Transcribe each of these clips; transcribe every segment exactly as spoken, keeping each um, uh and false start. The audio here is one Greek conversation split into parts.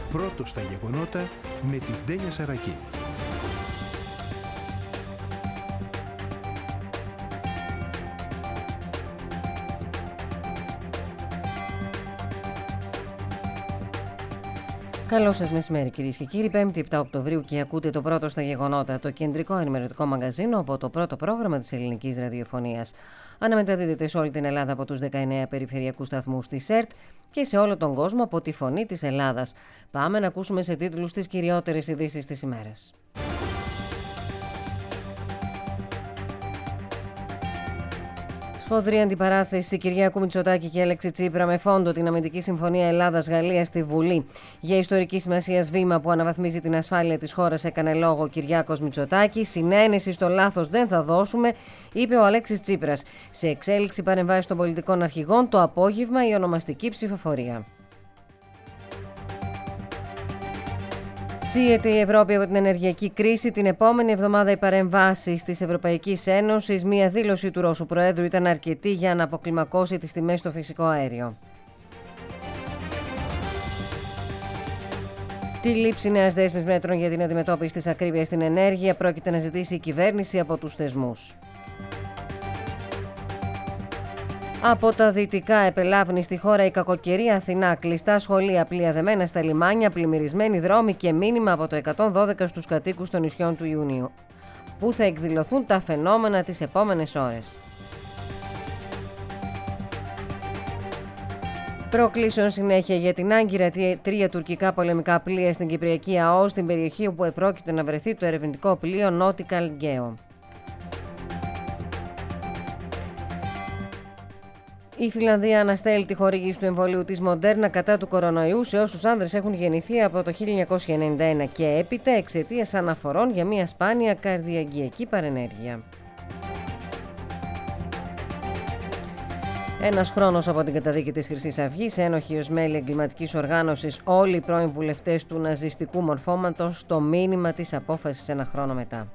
Πρώτος στα γεγονότα με την Τένια Σαρακή. Καλό σας μεσημέρι, κυρίες και κύριοι. πέμπτη επτά Οκτωβρίου και ακούτε το πρώτο στα γεγονότα, το κεντρικό ενημερωτικό μαγκαζίνο από το πρώτο πρόγραμμα της ελληνικής ραδιοφωνίας. Αναμεταδίδεται σε όλη την Ελλάδα από τους δεκαεννέα περιφερειακούς σταθμούς της ΕΡΤ και σε όλο τον κόσμο από τη Φωνή της Ελλάδας. Πάμε να ακούσουμε σε τίτλους τις κυριότερες ειδήσεις της ημέρας. Σφοδρή αντιπαράθεση Κυριάκου Μητσοτάκη και Αλέξη Τσίπρα με φόντο την αμυντική συμφωνία Ελλάδας-Γαλλίας στη Βουλή. Για ιστορική σημασίας βήμα που αναβαθμίζει την ασφάλεια της χώρας έκανε λόγο ο Κυριάκος Μητσοτάκης. Συνένεση στο λάθος δεν θα δώσουμε, είπε ο Αλέξης Τσίπρας. Σε εξέλιξη παρεμβάσεις των πολιτικών αρχηγών το απόγευμα η ονομαστική ψηφοφορία. Σύεται η Ευρώπη από την ενεργειακή κρίση. Την επόμενη εβδομάδα οι παρεμβάσεις της Ευρωπαϊκής Ένωσης, μία δήλωση του Ρώσου Προέδρου ήταν αρκετή για να αποκλιμακώσει τις τιμές στο φυσικό αέριο. Τη λήψη νέας δέσμης μέτρων για την αντιμετώπιση της ακρίβειας στην ενέργεια πρόκειται να ζητήσει η κυβέρνηση από τους θεσμούς. Από τα δυτικά επελάβνει στη χώρα η κακοκαιρία. Αθηνά, κλειστά σχολεία, πλοία δεμένα στα λιμάνια, πλημμυρισμένοι δρόμοι και μήνυμα από το εκατόν δώδεκα στους κατοίκους των νησιών του Ιουνίου. Πού θα εκδηλωθούν τα φαινόμενα τις επόμενες ώρες. Προκλήσεων συνέχεια για την Άγκυρα, τρία τουρκικά πολεμικά πλοία στην Κυπριακή ΑΟ, στην περιοχή όπου επρόκειται να βρεθεί το ερευνητικό πλοίο Nautical Geo. Η Φιλανδία αναστέλει τη χορήγηση του εμβολίου της Μοντέρνα κατά του κορονοϊού σε όσους άνδρες έχουν γεννηθεί από το χίλια εννιακόσια ενενήντα ένα και έπειτα εξαιτίας αναφορών για μια σπάνια καρδιαγγειακή παρενέργεια. Ένας χρόνος από την καταδίκη της Χρυσής Αυγής, ένοχοι ως μέλη εγκληματικής οργάνωσης όλοι οι πρώην βουλευτές του ναζιστικού μορφώματος, το μήνυμα της απόφασης ένα χρόνο μετά.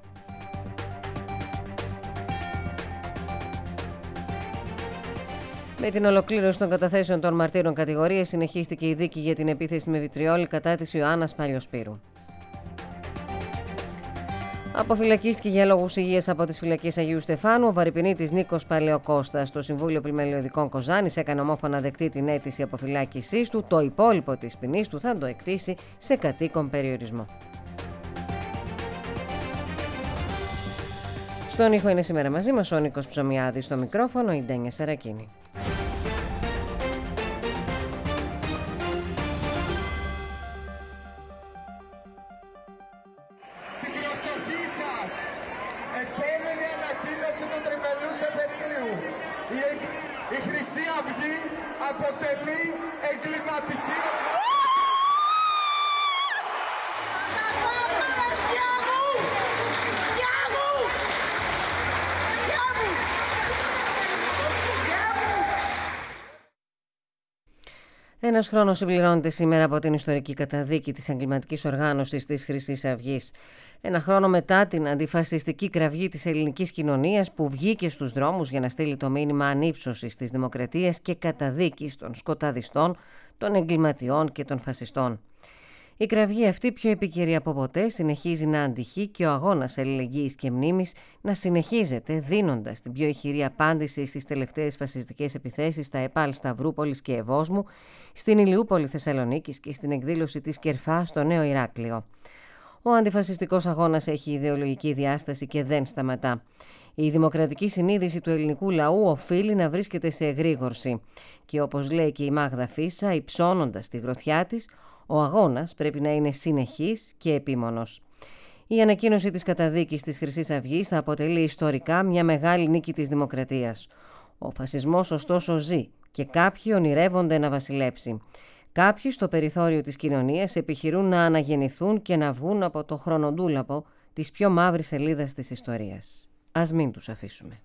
Με την ολοκλήρωση των καταθέσεων των μαρτύρων κατηγορίας συνεχίστηκε η δίκη για την επίθεση με βιτριόλι κατά της Ιωάννας Παλιοσπύρου. Αποφυλακίστηκε για λόγους υγείας από τις φυλακές Αγίου Στεφάνου ο βαρυπινίτης Νίκος Παλαιοκώστας. Το Συμβούλιο Πλημελιωδικών Κοζάνης έκανε ομόφωνα δεκτή την αίτηση αποφυλάκησής του. Το υπόλοιπο της ποινής του θα το εκτίσει σε κατοίκον περιορισμό. Στον ήχο είναι σήμερα μαζί μας ο Νίκος Ψωμιάδης, στο μικρόφωνο η Τένια Σαρακίνη. Η Χρυσή Αυγή αποτελεί εγκληματική Ένας χρόνος συμπληρώνεται σήμερα από την ιστορική καταδίκη της εγκληματικής οργάνωσης της Χρυσής Αυγής. Ένα χρόνο μετά την αντιφασιστική κραυγή της ελληνικής κοινωνίας που βγήκε στους δρόμους για να στείλει το μήνυμα ανύψωσης της δημοκρατίας και καταδίκης των σκοταδιστών, των εγκληματιών και των φασιστών. Η κραυγή αυτή, πιο επίκαιρη από ποτέ, συνεχίζει να αντυχεί και ο αγώνας αλληλεγγύης και μνήμης να συνεχίζεται, δίνοντας την πιο ηχηρή απάντηση στις τελευταίες φασιστικές επιθέσεις στα ΕΠΑΛ Σταυρούπολης και Ευόσμου, στην Ηλιούπολη Θεσσαλονίκης και στην εκδήλωση της Κερφά στο Νέο Ηράκλειο. Ο αντιφασιστικός αγώνας έχει ιδεολογική διάσταση και δεν σταματά. Η δημοκρατική συνείδηση του ελληνικού λαού οφείλει να βρίσκεται σε εγρήγορση. Και όπως λέει και η Μάγδα Φίσα, υψώνοντας τη γροθιά της, ο αγώνας πρέπει να είναι συνεχής και επίμονος. Η ανακοίνωση της καταδίκης της Χρυσής Αυγής θα αποτελεί ιστορικά μια μεγάλη νίκη της δημοκρατίας. Ο φασισμός ωστόσο ζει και κάποιοι ονειρεύονται να βασιλέψει. Κάποιοι στο περιθώριο της κοινωνίας επιχειρούν να αναγεννηθούν και να βγουν από το χρονοτούλαπο της πιο μαύρης σελίδας της ιστορίας. Ας μην τους αφήσουμε.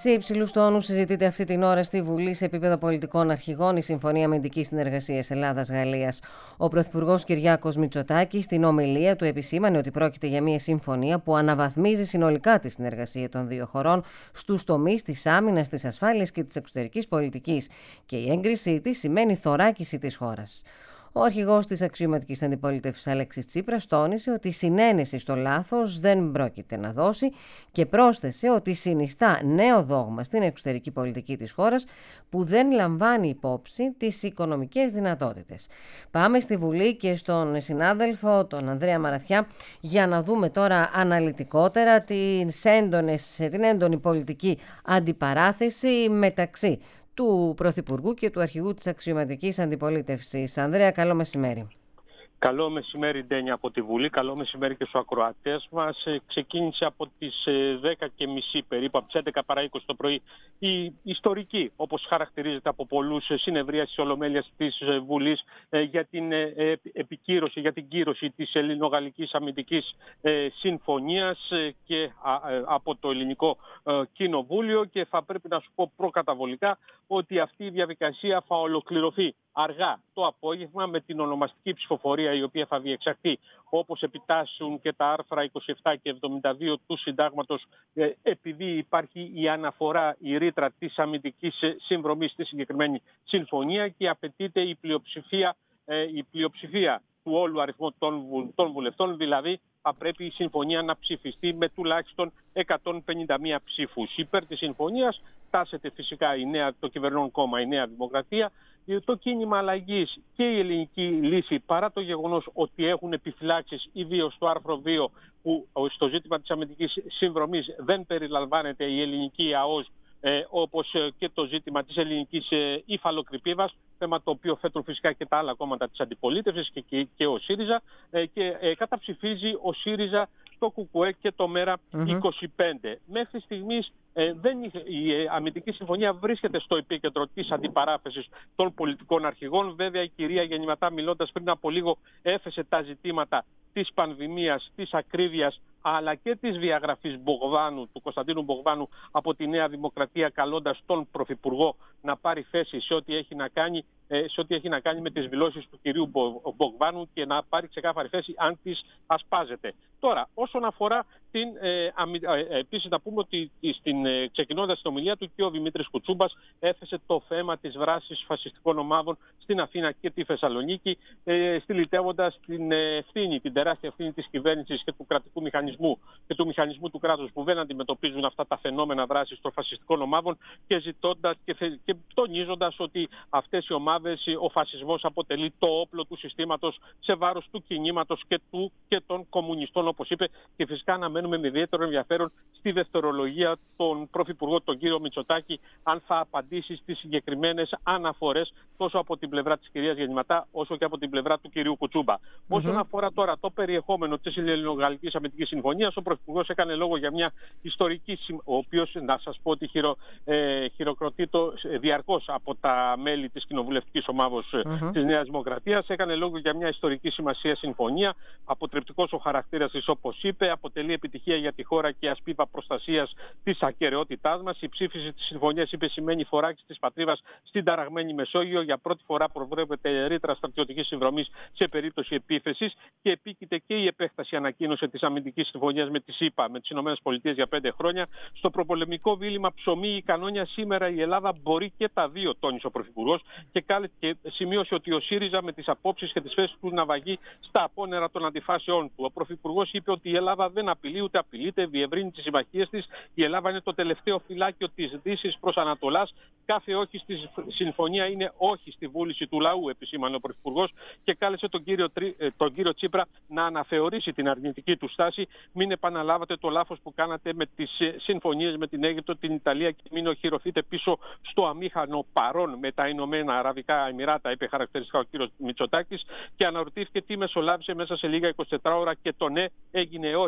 Σε υψηλούς τόνους συζητείται αυτή την ώρα στη Βουλή σε επίπεδο πολιτικών αρχηγών η Συμφωνία Αμυντικής Συνεργασίας Ελλάδας-Γαλλίας. Ο Πρωθυπουργός Κυριάκος Μητσοτάκης στην ομιλία του επισήμανε ότι πρόκειται για μια συμφωνία που αναβαθμίζει συνολικά τη συνεργασία των δύο χωρών στους τομείς της άμυνας, της ασφάλειας και της εξωτερικής πολιτικής, και η έγκρισή της σημαίνει θωράκιση της χώρας. Ο αρχηγός της αξιωματικής αντιπολίτευσης Αλέξης Τσίπρας τόνισε ότι η συνένεση στο λάθος δεν πρόκειται να δώσει και πρόσθεσε ότι συνιστά νέο δόγμα στην εξωτερική πολιτική της χώρας που δεν λαμβάνει υπόψη τις οικονομικές δυνατότητες. Πάμε στη Βουλή και στον συνάδελφο, τον Ανδρέα Μαραθιά, για να δούμε τώρα αναλυτικότερα τις έντονες, την έντονη πολιτική αντιπαράθεση μεταξύ του Πρωθυπουργού και του αρχηγού της αξιωματικής αντιπολίτευσης. Ανδρέα, καλό μεσημέρι. Καλό μεσημέρι, Ντένια, από τη Βουλή. Καλό μεσημέρι και στους ακροατές μας. Ξεκίνησε από τις δέκα και μισή περίπου, από τις έντεκα παρά είκοσι το πρωί, η ιστορική, όπως χαρακτηρίζεται από πολλούς, συνεδρία της Ολομέλειας της Βουλής για την επικύρωση, για την κύρωση της Ελληνογαλλικής Αμυντικής Συμφωνίας και από το Ελληνικό Κοινοβούλιο. Και θα πρέπει να σου πω προκαταβολικά ότι αυτή η διαδικασία θα ολοκληρωθεί αργά το απόγευμα με την ονομαστική ψηφοφορία, η οποία θα διεξαχθεί όπως επιτάσσουν και τα άρθρα είκοσι επτά και εβδομήντα δύο του Συντάγματος, επειδή υπάρχει η αναφορά, η ρήτρα της αμυντικής συνδρομής στη συγκεκριμένη συμφωνία και απαιτείται η πλειοψηφία, η πλειοψηφία του όλου αριθμού των βουλευτών, δηλαδή θα πρέπει η συμφωνία να ψηφιστεί με τουλάχιστον εκατόν πενήντα μία ψήφους. Υπέρ της συμφωνίας τάσεται φυσικά η νέα, το κυβερνών κόμμα, η Νέα Δημοκρατία, το κίνημα αλλαγής και η ελληνική λύση, παρά το γεγονός ότι έχουν επιφυλάξεις ιδίως στο άρθρο δύο, που στο ζήτημα της αμυντικής συνδρομής δεν περιλαμβάνεται η ελληνική ΑΟΣ, Ε, όπως και το ζήτημα της ελληνικής ε, υφαλοκρηπίδας, θέμα το οποίο θέτουν φυσικά και τα άλλα κόμματα της αντιπολίτευσης και, και, και ο ΣΥΡΙΖΑ, ε, και ε, καταψηφίζει ο ΣΥΡΙΖΑ το ΚΚΕ και το ΜΕΡΑ mm-hmm. είκοσι πέντε. Μέχρι στιγμής ε, δεν, η ε, αμυντική συμφωνία βρίσκεται στο επίκεντρο της αντιπαράθεσης των πολιτικών αρχηγών. Βέβαια, η κυρία Γεννηματά, μιλώντας πριν από λίγο, έθεσε τα ζητήματα της πανδημίας, της ακρίβειας, αλλά και της διαγραφής Μπογδάνου, του Κωνσταντίνου Μπογδάνου από τη Νέα Δημοκρατία, καλώντας τον Πρωθυπουργό να πάρει θέση σε ό,τι έχει να κάνει, σε ό,τι έχει να κάνει με τις δηλώσεις του κυρίου Μπογδάνου και να πάρει ξεκάθαρη θέση αν τις ασπάζεται. Τώρα, όσον αφορά την, ε, αμυ... ε, επίσης να πούμε ότι στην, ε, ξεκινώντας την ομιλία του και ο Δημήτρης Κουτσούμπας έθεσε το θέμα της δράσης φασιστικών ομάδων στην Αθήνα και τη Θεσσαλονίκη, ε, στυλιτεύοντας την ευθύνη, την τεράστια ευθύνη της κυβέρνησης και του κρατικού μηχανισμού και του μηχανισμού του κράτους που δεν αντιμετωπίζουν αυτά τα φαινόμενα δράσης των φασιστικών ομάδων, και ζητώντας και, θε... και τονίζοντας ότι αυτές οι ομάδες, ο φασισμός αποτελεί το όπλο του συστήματος σε βάρος του κινήματος και, του... και των κομμουνιστών, όπως είπε, και φυσικά αναμένουμε με ιδιαίτερο ενδιαφέρον στη δευτερολογία τον Πρωθυπουργό, τον κύριο Μητσοτάκη, αν θα απαντήσει στις συγκεκριμένες αναφορές τόσο από την πλευρά της κυρίας Γεννηματά όσο και από την πλευρά του κυρίου Κουτσούμπα. Mm-hmm. Όσον αφορά τώρα το περιεχόμενο της Ελληνογαλλικής Αμυντικής Συμφωνίας, ο Πρωθυπουργός έκανε λόγο για μια ιστορική, ο οποίος, να σας πω ότι χειρο, ε, χειροκροτεί το διαρκώς από τα μέλη της κοινοβουλευτικής ομάδος mm-hmm. της Νέας Δημοκρατίας, έκανε λόγο για μια ιστορική σημασία συμφωνία, αποτρεπτικός ο χαρακτήρας της, όπως είπε, αποτελεί επιτυχία για τη χώρα και ασπίδα προστασίας της ακεραιότητάς μας. Η ψήφιση της συμφωνίας, είπε, σημαίνει φοράκιση της πατρίδας στην ταραγμένη Μεσόγειο. Για πρώτη φορά προβλέπεται ρήτρα στρατιωτικής συνδρομής σε περίπτωση επίθεσης και επίκειται και η επέκταση, ανακοίνωσε, της αμυντικής συμφωνίας με τις ΗΠΑ, με τις ΗΠΑ για πέντε χρόνια. Στο προπολεμικό δίλημμα ψωμί ή κανόνια, σήμερα η Ελλάδα μπορεί και τα δύο, τόνισε ο Πρωθυπουργός, και, και σημείωσε ότι ο ΣΥΡΙΖΑ με τις απόψεις και τις θέσεις του ναυαγεί στα απόνερα των αντιφάσεών του. Ο Πρωθυπουργός είπε ότι η Ελλάδα δεν απειλεί ούτε απειλείται, διευρύνει τις συμμαχίες της. Η Ελλάδα είναι το τελευταίο φυλάκιο της Δύσης προς Ανατολάς. Κάθε όχι στη συμφωνία είναι όχι στη βούληση του λαού, επισήμανε ο Πρωθυπουργός, και κάλεσε τον κύριο, τον κύριο Τσίπρα να αναθεωρήσει την αρνητική του στάση. Μην επαναλάβατε το λάθος που κάνατε με τις συμφωνίες με την Αίγυπτο, την Ιταλία, και μην οχυρωθείτε πίσω στο αμήχανο παρόν με τα Ηνωμένα Αραβικά Εμιράτα, είπε χαρακτηριστικά ο κύριος Μητσοτάκης, και αναρωτήθηκε τι μεσολάβησε μέσα σε λίγα εικοσιτέσσερις ώρα και το ναι έγινε όχι,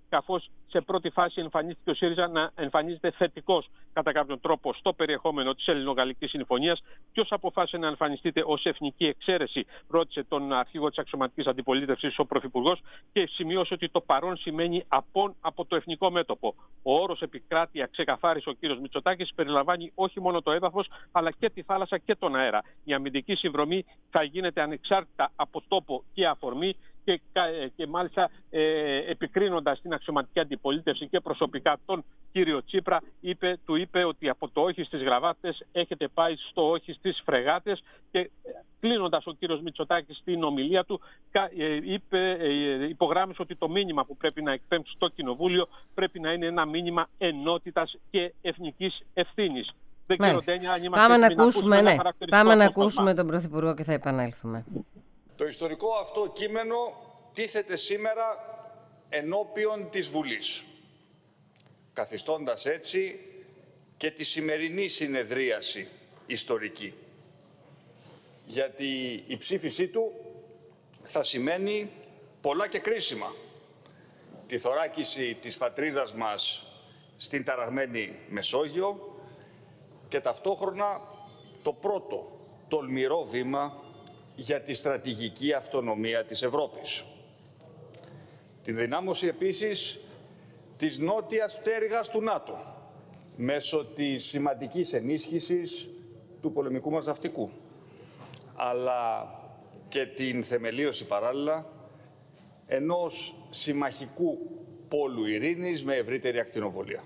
καθώς σε πρώτη φάση εμφανίστηκε ο ΣΥΡΙΖΑ να εμφανίζεται θετικός κατά κάποιον τρόπο στο περιεχόμενο της Ελληνογαλλικής Συμφωνίας. Ποιος αποφάσισε να εμφανιστείτε ως εθνική εξαίρεση, ρώτησε τον αρχηγό της αξιωματικής αντιπολίτευσης ο Πρωθυπουργός και σημείωσε ότι το παρόν σημαίνει απόν από το εθνικό μέτωπο. Ο όρος επικράτεια, ξεκαθάρισε ο κύριος Μητσοτάκης, περιλαμβάνει όχι μόνο το έδαφος αλλά και τη θάλασσα και τον αέρα. Η αμυντική συνδρομή θα γίνεται ανεξάρτητα από τόπο και αφορμή. Και, και μάλιστα ε, επικρίνοντας την αξιωματική αντιπολίτευση και προσωπικά τον κύριο Τσίπρα, είπε, του είπε ότι από το όχι στις γραβάτες έχετε πάει στο όχι στις φρεγάτες. Και κλείνοντας ο κύριος Μητσοτάκης στην ομιλία του ε, είπε, ε, υπογράμμισε ότι το μήνυμα που πρέπει να εκπέμψει στο Κοινοβούλιο πρέπει να είναι ένα μήνυμα ενότητας και εθνικής ευθύνης. Δεν ξέρω, Ντένια, αν είμαστε Πάμε να έτοιμοι ακούσουμε, να ναι. ακούσουμε Πάμε να απόστασμα. ακούσουμε τον Πρωθυπουργό και θα επανέλθουμε. Το ιστορικό αυτό κείμενο τίθεται σήμερα ενώπιον της Βουλής, καθιστώντας έτσι και τη σημερινή συνεδρίαση ιστορική. Γιατί η ψήφισή του θα σημαίνει πολλά και κρίσιμα. Τη θωράκιση της πατρίδας μας στην ταραγμένη Μεσόγειο και ταυτόχρονα το πρώτο τολμηρό βήμα για τη στρατηγική αυτονομία της Ευρώπης. Την δυνάμωση επίσης της νότιας πτέρυγας του ΝΑΤΟ μέσω της σημαντικής ενίσχυσης του πολεμικού μας ναυτικού, αλλά και την θεμελίωση παράλληλα ενός συμμαχικού πόλου ειρήνης με ευρύτερη ακτινοβολία.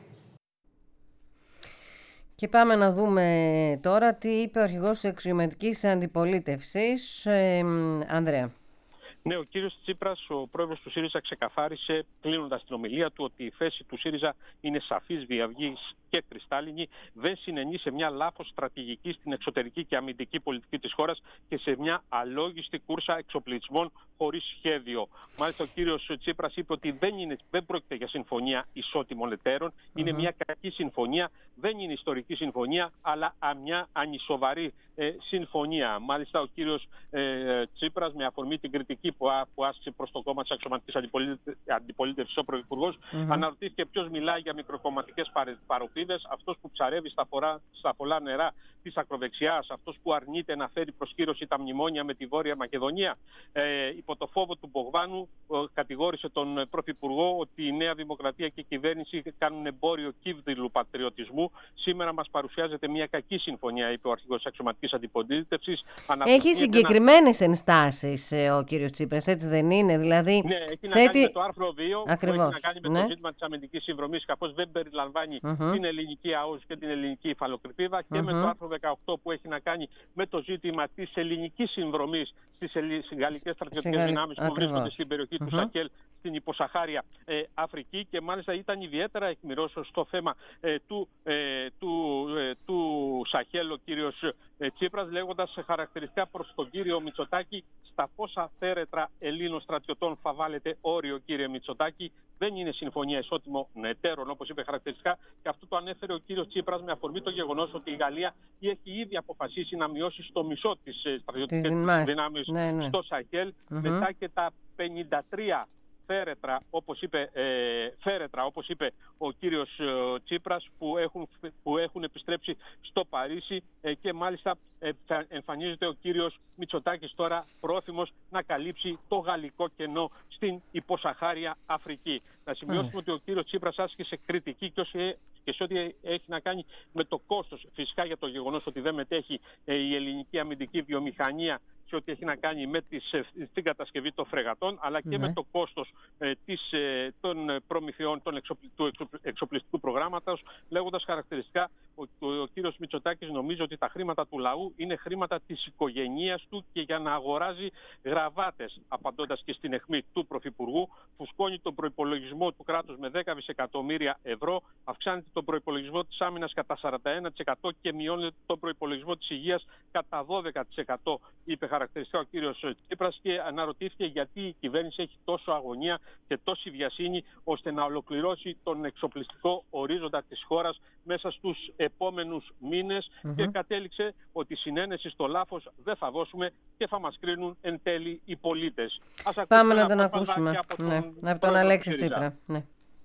Και πάμε να δούμε τώρα τι είπε ο αρχηγός της αξιωματικής αντιπολίτευσης, ε, Ανδρέα. Ναι, ο κύριος Τσίπρας, ο πρόεδρος του ΣΥΡΙΖΑ, ξεκαθάρισε, κλείνοντας την ομιλία του, ότι η θέση του ΣΥΡΙΖΑ είναι σαφής, βιαυγής και κρυστάλλινη. Δεν συνενεί σε μια λάθος στρατηγική στην εξωτερική και αμυντική πολιτική της χώρας και σε μια αλόγιστη κούρσα εξοπλισμών χωρίς σχέδιο. Μάλιστα, ο κύριος Τσίπρας είπε ότι δεν, είναι, δεν πρόκειται για συμφωνία ισότιμων εταίρων. Mm-hmm. Είναι μια κακή συμφωνία. Δεν είναι ιστορική συμφωνία, αλλά μια ανισοβαρή ε, συμφωνία. Μάλιστα, ο κύριος ε, Τσίπρας, με αφορμή την κριτική που, α, που άσκησε προς το κόμμα της αξιωματικής αντιπολίτευσης ο Πρωθυπουργός, mm-hmm. αναρωτήθηκε ποιος μιλάει για μικροκομματικές παροπίδες, αυτός που ψαρεύει στα, φορά, στα πολλά νερά της ακροδεξιάς, αυτός που αρνείται να φέρει προσκύρωση τα μνημόνια με τη Βόρεια Μακεδονία. Ε, υπό το φόβο του Μπογδάνου, ε, κατηγόρησε τον Πρωθυπουργό ότι η Νέα Δημοκρατία και η κυβέρνηση κάνουν εμπόριο κύβδηλου πατριωτισμού. Σήμερα μας παρουσιάζεται μια κακή συμφωνία, είπε ο αρχηγός της αξιωματικής αντιπολίτευσης. Έχει συγκεκριμένες ένα... ενστάσεις ε, ο κύριος Τσίπρας, έτσι δεν είναι? Δηλαδή, ναι, έχει θέτει... να κάνει με το άρθρο δύο, Ακριβώς. που έχει να κάνει με ναι. το ζήτημα της αμυντικής συνδρομής, καθώς δεν περιλαμβάνει mm-hmm. την ελληνική ΑΟΣ και την ελληνική υφαλοκρηπίδα, και mm-hmm. με το άρθρο δεκαοκτώ, που έχει να κάνει με το ζήτημα της ελληνικής συνδρομής στις γαλλικές στρατιωτικές Συγα... δυνάμεις που βρίσκονται στην περιοχή mm-hmm. του Σαχέλ, στην υποσαχάρια ε, Αφρική. Και μάλιστα ήταν ιδιαίτερα αιχμηρός στο θέμα ε, του, ε, του, ε, του Σαχέλ ο κύριος ε, Τσίπρας, λέγοντας χαρακτηριστικά προς τον κύριο Μητσοτάκη: στα πόσα θέρετρα Ελλήνων στρατιωτών θα βάλετε όριο, κύριε Μητσοτάκη? Δεν είναι συμφωνία ισότιμων εταίρων, όπως είπε χαρακτηριστικά, και αυτό το ανέφερε ο κύριος Τσίπρας με αφορμή το γεγονός ότι η Γαλλία έχει ήδη αποφασίσει να μειώσει στο μισό τις στρατιωτικές δυνάμεις ναι, ναι. στο Σαχέλ, mm-hmm. μετά και τα πενήντα τρία φέρετρα, όπως είπε, ε, φέρετρα, όπως είπε ο κύριος ε, Τσίπρας, που έχουν, που έχουν επιστρέψει στο Παρίσι ε, και μάλιστα ε, θα εμφανίζεται ο κύριος Μητσοτάκης τώρα πρόθυμος να καλύψει το γαλλικό κενό στην υποσαχάρια Αφρική. Να σημειώσουμε ότι ο κύριος Τσίπρας άσκησε κριτική και, όσοι, και σε ό,τι έχει να κάνει με το κόστος, φυσικά για το γεγονός ότι δεν μετέχει ε, η ελληνική αμυντική βιομηχανία σε ό,τι έχει να κάνει με τις, την κατασκευή των φρεγατών, αλλά και ναι. με το κόστος ε, της, ε, των προμηθειών των εξοπλι, του εξοπλιστικού προγράμματος, λέγοντας χαρακτηριστικά ο, ο, ο κύριος Μητσοτάκης νομίζει ότι τα χρήματα του λαού είναι χρήματα της οικογένειας του και για να αγοράζει γραβάτες, απαντώντας και στην αιχμή του Πρωθυπουργού, φουσκώνει τον προϋπολογισμό του κράτους με δέκα δισεκατομμύρια ευρώ, αυξάνεται τον προϋπολογισμό της άμυνας κατά σαράντα ένα τοις εκατό και μειώνεται τον προϋπολογισμό της υγείας κατά δώδεκα τοις εκατό, είπε χαρακτηριστικά ο κύριος Τσίπρας, και αναρωτήθηκε γιατί η κυβέρνηση έχει τόσο αγωνία και τόση βιασύνη ώστε να ολοκληρώσει τον εξοπλιστικό ορίζοντα της χώρας μέσα στους επόμενους μήνες mm-hmm. και κατέληξε ότι συνένεση στο λάθος δεν θα δώσουμε και θα μας κρίνουν εν τέλει οι πολίτες. Ας Πάμε να τον ακούσουμε. Από τον, ναι. από τον Αλέξη Τσίπρα. Ναι.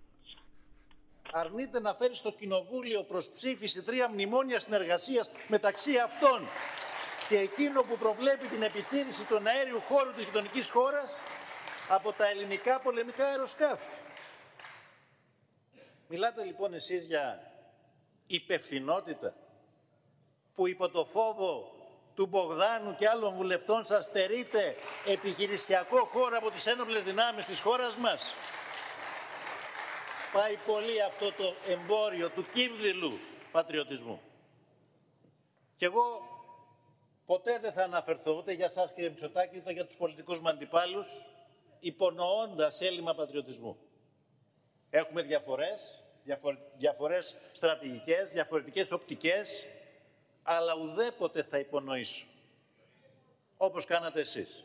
αρνείται να φέρει στο Κοινοβούλιο προς ψήφιση τρία μνημόνια συνεργασίας μεταξύ αυτών και εκείνο που προβλέπει την επιτήρηση του αέριου χώρου της γειτονικής χώρας από τα ελληνικά πολεμικά αεροσκάφη. Μιλάτε λοιπόν εσείς για υπευθυνότητα που υπό το φόβο του Μπογδάνου και άλλων βουλευτών σας στερείτε επιχειρησιακό χώρο από τις ένοπλες δυνάμεις της χώρας μας. Πάει πολύ αυτό το εμπόριο του κύβδηλου πατριωτισμού. Και εγώ ποτέ δεν θα αναφερθώ ούτε για σας κύριε Μητσοτάκη, ούτε για τους πολιτικούς μου αντιπάλους, υπονοώντας έλλειμμα πατριωτισμού. Έχουμε διαφορές, διαφορε... διαφορές στρατηγικές, διαφορετικές οπτικές, αλλά ουδέποτε θα υπονοήσω, όπως κάνατε εσείς.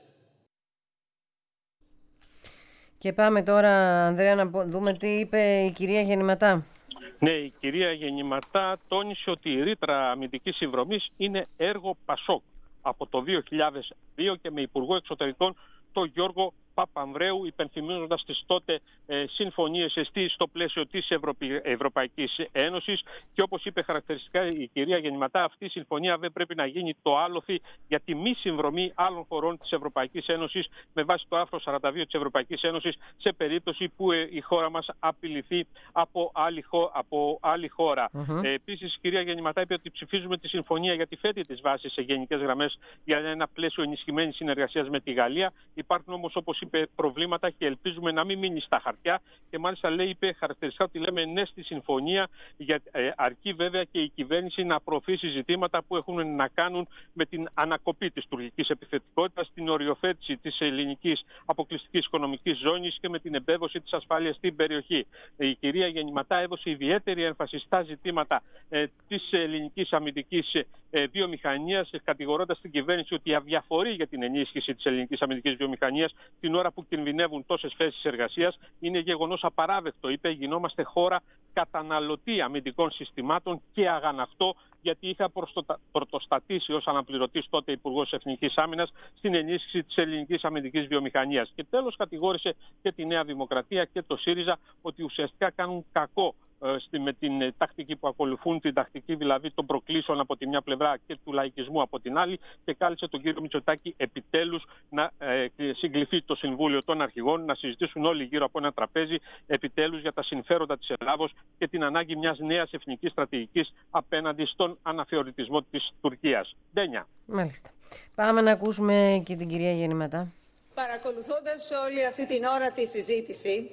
Και πάμε τώρα, Ανδρέα, να δούμε τι είπε η κυρία Γεννηματά. Ναι, η κυρία Γεννηματά τόνισε ότι η ρήτρα αμυντικής συνδρομής είναι έργο Πασόκ από το δύο χιλιάδες δύο και με Υπουργό Εξωτερικών τον Γιώργο Παπανδρέου, υπενθυμίζοντας τις τότε ε, συμφωνίες εστί στο πλαίσιο της Ευρωπη... Ευρωπαϊκής Ένωσης. Και όπως είπε χαρακτηριστικά η κυρία Γεννηματά, αυτή η συμφωνία δεν πρέπει να γίνει το άλοθη για τη μη συνδρομή άλλων χωρών της Ευρωπαϊκής Ένωσης με βάση το άρθρο σαράντα δύο της Ευρωπαϊκής Ένωσης σε περίπτωση που ε, η χώρα μας απειληθεί από άλλη, χω... από άλλη χώρα. Mm-hmm. Ε, επίσης, η κυρία Γεννηματά είπε ότι ψηφίζουμε τη συμφωνία γιατί θέτει τις βάσεις σε γενικές γραμμές για ένα πλαίσιο ενισχυμένης συνεργασίας με τη Γαλλία. Υπάρχουν όμως, όπως είπε, προβλήματα και ελπίζουμε να μην μείνει στα χαρτιά. Και μάλιστα λέει, είπε χαρακτηριστικά ότι λέμε ναι στη συμφωνία, για, ε, αρκεί βέβαια και η κυβέρνηση να προωθήσει ζητήματα που έχουν να κάνουν με την ανακοπή της τουρκικής επιθετικότητας, την οριοθέτηση της ελληνικής αποκλειστικής οικονομικής ζώνης και με την εμπέδωση της ασφάλειας στην περιοχή. Η κυρία Γεννηματά έδωσε ιδιαίτερη έμφαση στα ζητήματα ε, της ελληνικής αμυντικής ε, βιομηχανίας, κατηγορώντας την κυβέρνηση ότι αδιαφορεί για την ενίσχυση της ελληνικής αμυντικής βιομηχανίας την ώρα που κινδυνεύουν τόσες θέσεις εργασίας. Είναι γεγονός απαράδεκτο, είπε, γινόμαστε χώρα καταναλωτή αμυντικών συστημάτων και αγανακτό, γιατί είχα πρωτοστατήσει ως αναπληρωτής τότε Υπουργός Εθνικής Άμυνας στην ενίσχυση της ελληνικής αμυντικής βιομηχανίας. Και τέλος κατηγόρησε και τη Νέα Δημοκρατία και το ΣΥΡΙΖΑ ότι ουσιαστικά κάνουν κακό με την τακτική που ακολουθούν, την τακτική δηλαδή των προκλήσεων από τη μια πλευρά και του λαϊκισμού από την άλλη, και κάλεσε τον κύριο Μητσοτάκη επιτέλους να ε, συγκληθεί το Συμβούλιο των Αρχηγών, να συζητήσουν όλοι γύρω από ένα τραπέζι επιτέλους για τα συμφέροντα της Ελλάδος και την ανάγκη μιας νέας εθνικής στρατηγικής απέναντι στον αναθεωρητισμό της Τουρκίας. Ντένια. Μάλιστα. Πάμε να ακούσουμε και την κυρία Γεννηματά. Παρακολουθώντας όλη αυτή την ώρα τη συζήτηση,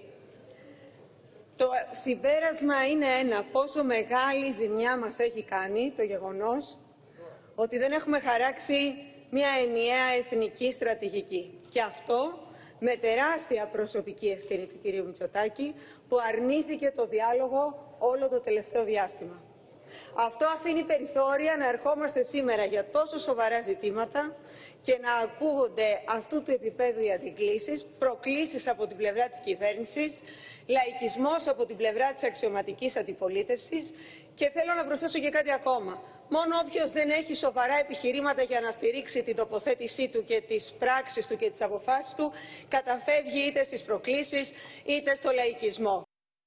το συμπέρασμα είναι ένα: πόσο μεγάλη ζημιά μας έχει κάνει το γεγονός ότι δεν έχουμε χαράξει μια ενιαία εθνική στρατηγική. Και αυτό με τεράστια προσωπική ευθύνη του κυρίου Μητσοτάκη, που αρνήθηκε το διάλογο όλο το τελευταίο διάστημα. Αυτό αφήνει περιθώρια να ερχόμαστε σήμερα για τόσο σοβαρά ζητήματα και να ακούγονται αυτού του επίπεδου οι αντικλήσεις, προκλήσεις από την πλευρά της κυβέρνησης, λαϊκισμός από την πλευρά της αξιωματικής αντιπολίτευσης, και θέλω να προσθέσω και κάτι ακόμα. Μόνο όποιος δεν έχει σοβαρά επιχειρήματα για να στηρίξει την τοποθέτησή του και τις πράξεις του και τις αποφάσεις του, καταφεύγει είτε στις προκλήσεις είτε στο λαϊκισμό.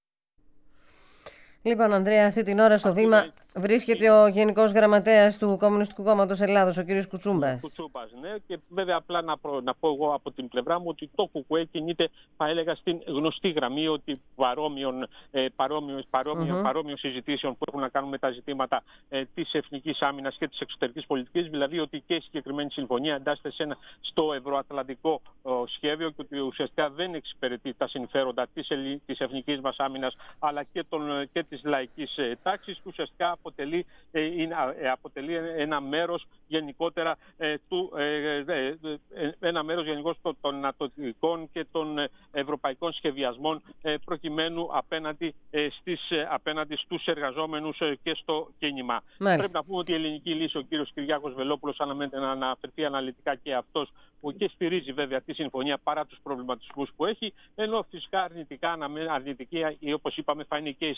Λοιπόν, Ανδρέα, αυτή την ώρα στο βήμα βρίσκεται ο Γενικός Γραμματέας του Κομμουνιστικού Κόμματος Ελλάδος, ο κ. Κουτσούμπας. Κουτσούμπας, ναι. Και βέβαια απλά να, προ, να πω εγώ από την πλευρά μου ότι το ΚΚΕ κινείται, θα έλεγα, στην γνωστή γραμμή ότι παρόμοιων, ε, παρόμοιων, παρόμοιων, mm-hmm. παρόμοιων συζητήσεων που έχουν να κάνουν με τα ζητήματα ε, της εθνικής άμυνας και της εξωτερικής πολιτικής, δηλαδή ότι και η συγκεκριμένη συμφωνία εντάσσεται σε ένα, στο ευρωατλαντικό ε, σχέδιο και ότι ουσιαστικά δεν εξυπηρετεί τα συμφέροντα της, της εθνικής μας άμυνας αλλά και, των, και της λαϊκής ε, τάξης, που ουσιαστικά αποτελεί, ε, είναι, ε, αποτελεί ένα μέρος γενικότερα ε, του, ε, ε, ε, ένα μέρος γενικώς των, των νατοικών και των ευρωπαϊκών σχεδιασμών ε, προκειμένου απέναντι, ε, στις, ε, απέναντι στους εργαζόμενους ε, και στο κίνημα. Μάλιστα. Πρέπει να πούμε ότι η ελληνική λύση, ο κύριος Κυριάκος Βελόπουλος αναμένεται να αναφερθεί αναλυτικά και αυτός, που και στηρίζει βέβαια τη συμφωνία παρά τους προβληματισμούς που έχει, ενώ φυσικά αρνητικά, αρνητική, όπως είπαμε, θα είναι και η στάση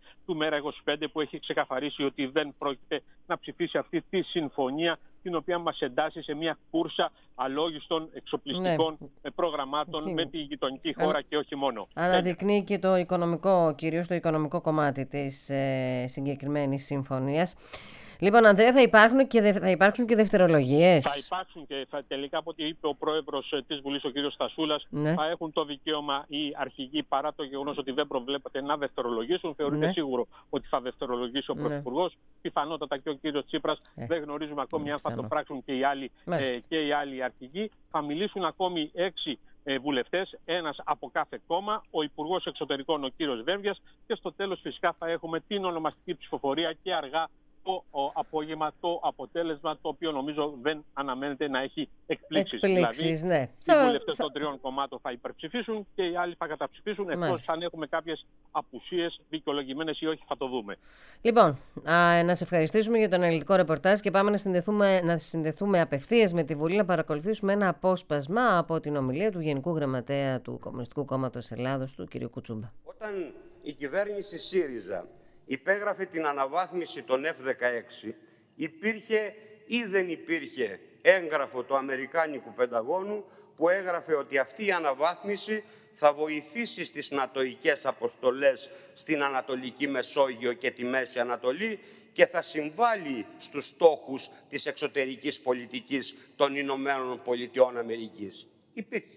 του Μέρα είκοσι πέντε, που έχει ξεκαθαρίσει ότι δεν πρόκειται να ψηφίσει αυτή τη συμφωνία, την οποία μας εντάσσει σε μια κούρσα αλόγιστων εξοπλιστικών ναι. προγραμμάτων ναι. με τη γειτονική χώρα Α... και όχι μόνο. Αναδεικνύει και το οικονομικό, κυρίως το οικονομικό κομμάτι της ε, συγκεκριμένης συμφωνίας. Λοιπόν, Ανδρέα, θα υπάρχουν και, δε, θα υπάρξουν και δευτερολογίες. Θα υπάρξουν και θα, τελικά, από ό,τι είπε ο πρόεδρος της Βουλής, ο κ. Στασούλας, ναι. θα έχουν το δικαίωμα οι αρχηγοί, παρά το γεγονός ότι δεν προβλέπεται να δευτερολογήσουν. Θεωρείται ναι. σίγουρο ότι θα δευτερολογήσει ο ναι. Πρωθυπουργός. Πιθανότατα και ο κ. Τσίπρας. Ε. Δεν γνωρίζουμε ακόμη αν θα το πράξουν και οι άλλοι, ε, και οι άλλοι αρχηγοί. Θα μιλήσουν ακόμη έξι ε, βουλευτές, ένας από κάθε κόμμα, ο Υπουργός Εξωτερικών, ο κ. Βέρβιας, και στο τέλος φυσικά θα έχουμε την ονομαστική ψηφοφορία και αργά το απόγευμα το αποτέλεσμα, το οποίο νομίζω δεν αναμένεται να έχει εκπλήξεις. Εκπλήξεις, δηλαδή, ναι. οι βουλευτές θα... των τριών κομμάτων θα υπερψηφίσουν και οι άλλοι θα καταψηφίσουν, εκτός αν έχουμε κάποιες απουσίες δικαιολογημένες ή όχι, θα το δούμε. Λοιπόν, α, να σε ευχαριστήσουμε για το αναλυτικό ρεπορτάζ και πάμε να συνδεθούμε, να συνδεθούμε απευθείας με τη Βουλή, να παρακολουθήσουμε ένα απόσπασμα από την ομιλία του Γενικού Γραμματέα του Κομμουνιστικού Κόμματος Ελλάδος, του κ. Κουτσούμπα. Όταν η κυβέρνηση ΣΥΡΙΖΑ υπέγραφε την αναβάθμιση των εφ δεκαέξι, υπήρχε ή δεν υπήρχε έγγραφο του Αμερικάνικου Πενταγώνου που έγραφε ότι αυτή η αναβάθμιση θα βοηθήσει στις νατοικές αποστολές στην Ανατολική Μεσόγειο και τη Μέση Ανατολή και θα συμβάλλει στους στόχους της εξωτερικής πολιτικής των Ηνωμένων Πολιτειών Αμερικής. Υπήρχε.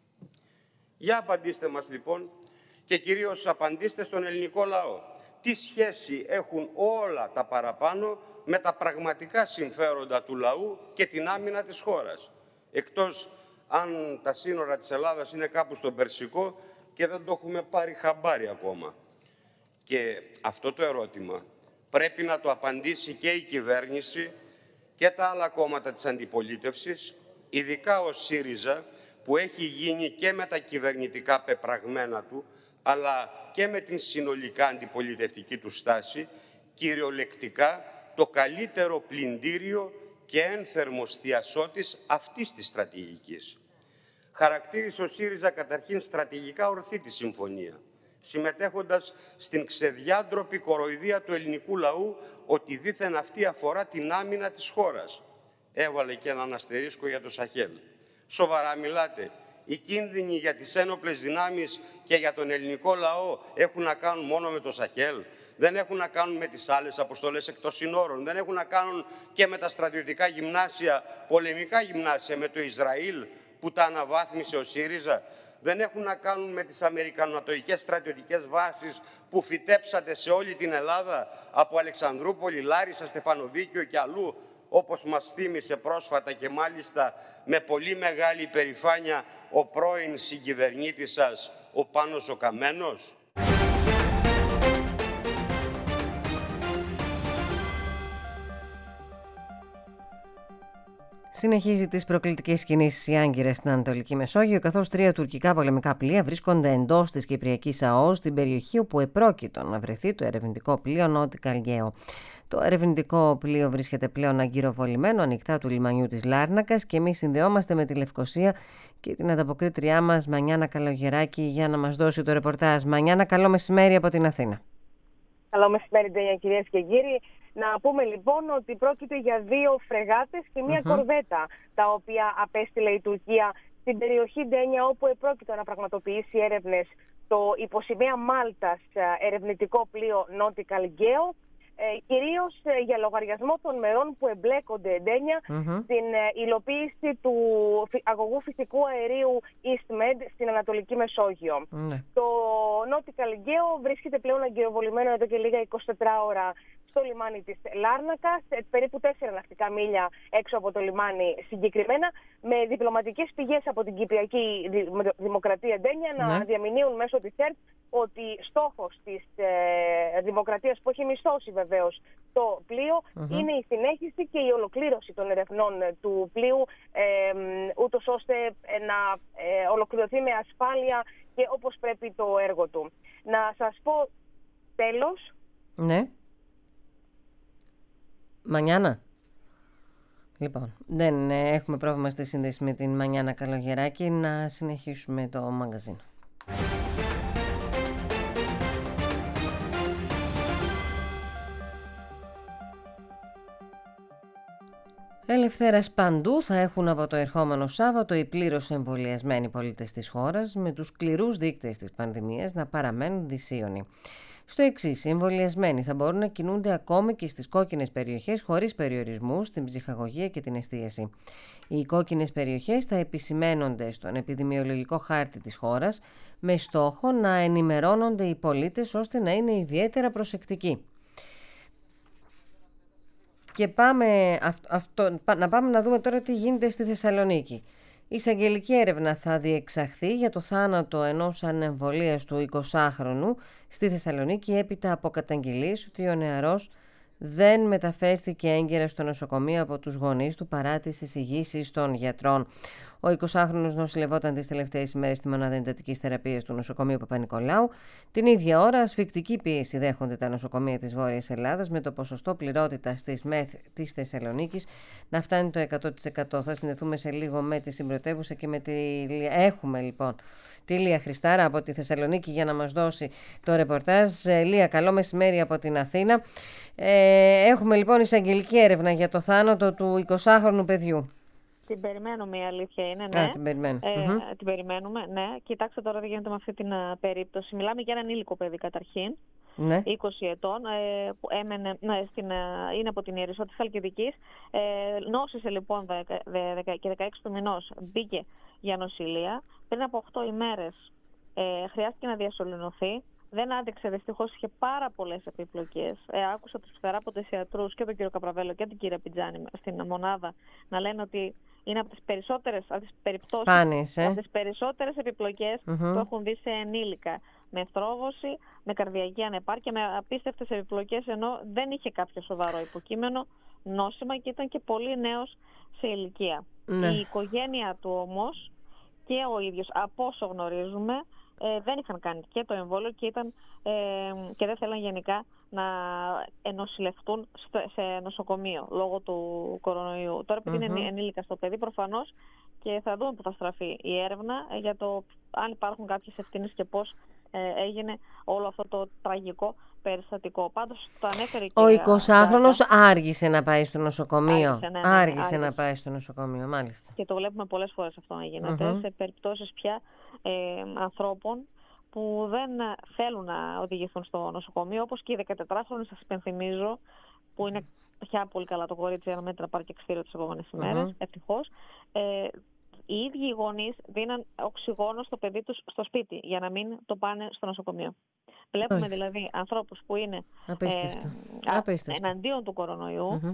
Για απαντήστε μας λοιπόν και κυρίως απαντήστε στον ελληνικό λαό. Τι σχέση έχουν όλα τα παραπάνω με τα πραγματικά συμφέροντα του λαού και την άμυνα της χώρας. Εκτός αν τα σύνορα της Ελλάδας είναι κάπου στον Περσικό και δεν το έχουμε πάρει χαμπάρι ακόμα. Και αυτό το ερώτημα πρέπει να το απαντήσει και η κυβέρνηση και τα άλλα κόμματα της αντιπολίτευσης, ειδικά ο ΣΥΡΙΖΑ, που έχει γίνει και με τα κυβερνητικά πεπραγμένα του, αλλά και με την συνολικά αντιπολιτευτική του στάση, κυριολεκτικά το καλύτερο πλυντήριο και ένθερμος θειασότης αυτής της στρατηγικής. Χαρακτήρισε ο ΣΥΡΙΖΑ καταρχήν στρατηγικά ορθή τη συμφωνία, συμμετέχοντας στην ξεδιάντροπη κοροϊδία του ελληνικού λαού ότι δήθεν αυτή αφορά την άμυνα της χώρας. Έβαλε και έναν αστερίσκο για το Σαχέλ. Σοβαρά μιλάτε? Οι κίνδυνοι για τις ένοπλες δυνάμεις και για τον ελληνικό λαό έχουν να κάνουν μόνο με το Σαχέλ? Δεν έχουν να κάνουν με τις άλλες αποστολές εκτός συνόρων? Δεν έχουν να κάνουν και με τα στρατιωτικά γυμνάσια, πολεμικά γυμνάσια με το Ισραήλ που τα αναβάθμισε ο ΣΥΡΙΖΑ? Δεν έχουν να κάνουν με τις αμερικανοτοικές στρατιωτικές βάσεις που φυτέψατε σε όλη την Ελλάδα, από Αλεξανδρούπολη, Λάρισα, Στεφανοδίκιο και αλλού, όπως μας θύμισε πρόσφατα και μάλιστα με πολύ μεγάλη υπερηφάνεια ο πρώην συγκυβερνήτης σας, ο Πάνος ο Καμένος? Συνεχίζει τις προκλητικές κινήσεις η Άγκυρα στην Ανατολική Μεσόγειο, καθώς τρία τουρκικά πολεμικά πλοία βρίσκονται εντός της Κυπριακής ΑΟΣ, στην περιοχή όπου επρόκειτο να βρεθεί το ερευνητικό πλοίο Nautical Geo. Το ερευνητικό πλοίο βρίσκεται πλέον αγκυροβολημένο ανοιχτά του λιμανιού της Λάρνακας και εμείς συνδεόμαστε με τη Λευκοσία και την ανταποκρίτριά μας Μανιάνα Καλογεράκη για να μας δώσει το ρεπορτάζ. Μανιάνα, καλό μεσημέρι από την Αθήνα. Καλό μεσημέρι, Ντένια, κυρίες και κύριοι. Να πούμε λοιπόν ότι πρόκειται για δύο φρεγάτες και μία uh-huh. κορβέτα, τα οποία απέστειλε η Τουρκία στην περιοχή, Ντένια, όπου επρόκειτο να πραγματοποιήσει έρευνες το υποσημαία Μάλτας ερευνητικό πλοίο Nautical Geo, ε, κυρίως ε, για λογαριασμό των μερών που εμπλέκονται, Ντένια, uh-huh. στην ε, υλοποίηση του αγωγού φυσικού αερίου EastMed στην Ανατολική Μεσόγειο. Uh-huh. Το Nautical Geo βρίσκεται πλέον αγκυροβολημένο εδώ και λίγα εικοσιτέσσερις ώρα στο λιμάνι της Λάρνακας, περίπου τέσσερα ναυτικά μίλια έξω από το λιμάνι συγκεκριμένα, με διπλωματικές πηγές από την Κυπριακή Δημοκρατία, Ντένια, να ναι. διαμηνύουν μέσω της ΕΡΤ ότι στόχος της ε, Δημοκρατίας, που έχει μισθώσει βεβαίως το πλοίο, uh-huh. είναι η συνέχιση και η ολοκλήρωση των ερευνών του πλοίου, ε, ούτως ώστε να ε, ολοκληρωθεί με ασφάλεια και όπως πρέπει το έργο του. Να σας πω τέλος. Ναι. Μανιάνα. Λοιπόν, δεν έχουμε πρόβλημα στη σύνδεση με την Μανιάνα Καλογεράκη. Να συνεχίσουμε το μαγκαζίνο. Ελευθέρας παντού θα έχουν από το ερχόμενο Σάββατο οι πλήρως εμβολιασμένοι πολίτες της χώρας, με τους σκληρούς δείκτες της πανδημίας να παραμένουν δυσίωνοι. Στο εξής, οι εμβολιασμένοι θα μπορούν να κινούνται ακόμη και στις κόκκινες περιοχές χωρίς περιορισμούς, στην ψυχαγωγία και την εστίαση. Οι κόκκινες περιοχές θα επισημαίνονται στον επιδημιολογικό χάρτη της χώρας, με στόχο να ενημερώνονται οι πολίτες ώστε να είναι ιδιαίτερα προσεκτικοί. Και πάμε αυτό, να πάμε να δούμε τώρα τι γίνεται στη Θεσσαλονίκη. Η εισαγγελική έρευνα θα διεξαχθεί για το θάνατο ενός ανεμβολίαστου εικοσάχρονου στη Θεσσαλονίκη έπειτα από καταγγελίες ότι ο νεαρός δεν μεταφέρθηκε έγκαιρα στο νοσοκομείο από τους γονείς του παρά τις εισηγήσεις των γιατρών. Ο εικοσάχρονος νοσηλευόταν τις τελευταίες ημέρες στη μονάδα εντατικής θεραπείας του νοσοκομείου Παπα-Νικολάου. Την ίδια ώρα, ασφυκτική πίεση δέχονται τα νοσοκομεία της Βόρειας Ελλάδας, με το ποσοστό πληρότητας της ΜΕΘ της Θεσσαλονίκης να φτάνει το εκατό τοις εκατό. Θα συνδεθούμε σε λίγο με τη συμπρωτεύουσα και με τη Λία. Έχουμε λοιπόν τη Λία Χριστάρα από τη Θεσσαλονίκη για να μας δώσει το ρεπορτάζ. Λία, καλό μεσημέρι από την Αθήνα. Ε, έχουμε λοιπόν εισαγγελική έρευνα για το θάνατο του εικοσάχρονου παιδιού. Την περιμένουμε, η αλήθεια είναι, ναι. Α, την περιμένουμε. Ε, mm-hmm. Την περιμένουμε, ναι. Κοιτάξτε τώρα τι γίνεται με αυτή την uh, περίπτωση. Μιλάμε για έναν ήλικο παιδί καταρχήν, ναι. είκοσι ετών, ε, που έμενε, ναι, στην, uh, είναι από την Ιερισσό της Χαλκιδικής. Ε, νόσησε λοιπόν δεκα, δεκα, και δεκαέξι του μηνός, μπήκε για νοσηλεία. Πριν από οκτώ ημέρες ε, χρειάστηκε να διασωληνωθεί. Δεν άντεξε, δυστυχώς είχε πάρα πολλές επιπλοκές. Ε, άκουσα τους θεράποντες ιατρούς και τον κύριο Καπραβέλο και την κυρία Πιτζάνη στην μονάδα να λένε ότι είναι από τις περισσότερες από τις περιπτώσεις, Πάνης, ε? από τις περισσότερες επιπλοκές mm-hmm. που έχουν δει σε ενήλικα. Με θρόμβωση, με καρδιακή ανεπάρκεια, με απίστευτες επιπλοκές, ενώ δεν είχε κάποιο σοβαρό υποκείμενο νόσημα και ήταν και πολύ νέος σε ηλικία. Ναι. Η οικογένεια του όμως και ο ίδιος, από όσο γνωρίζουμε, Ε, δεν είχαν κάνει και το εμβόλιο και, ήταν, ε, και δεν θέλαν γενικά να ενοσηλευτούν σε νοσοκομείο λόγω του κορονοϊού. Τώρα επειδή mm-hmm. είναι ενήλικα στο παιδί προφανώς και θα δούμε που θα στραφεί η έρευνα για το αν υπάρχουν κάποιες ευθύνες και πώς ε, έγινε όλο αυτό το τραγικό περιστατικό. Πάντως το ανέφερε και ο εικοσάχρονος άργησε να πάει στο νοσοκομείο. Άργησε, ναι, ναι, άργησε, άργησε να πάει στο νοσοκομείο, μάλιστα. Και το βλέπουμε πολλές φορές αυτό να γίνεται, mm-hmm. σε περιπτώσεις πια ε, ανθρώπων που δεν θέλουν να οδηγηθούν στο νοσοκομείο, όπως και οι δεκατετράχρονοι, σας υπενθυμίζω, που είναι πια πολύ καλά το κορίτσι, ένα μέτρα πάρει και εξτήριο τις επόμενες ημέρες, mm-hmm. ευτυχώς. Ε, οι ίδιοι οι γονείς δίναν οξυγόνο στο παιδί τους στο σπίτι για να μην το πάνε στο νοσοκομείο. Βλέπουμε Όχι. δηλαδή ανθρώπους που είναι Απίστευτο. Ε, Απίστευτο. εναντίον του κορονοϊού mm-hmm.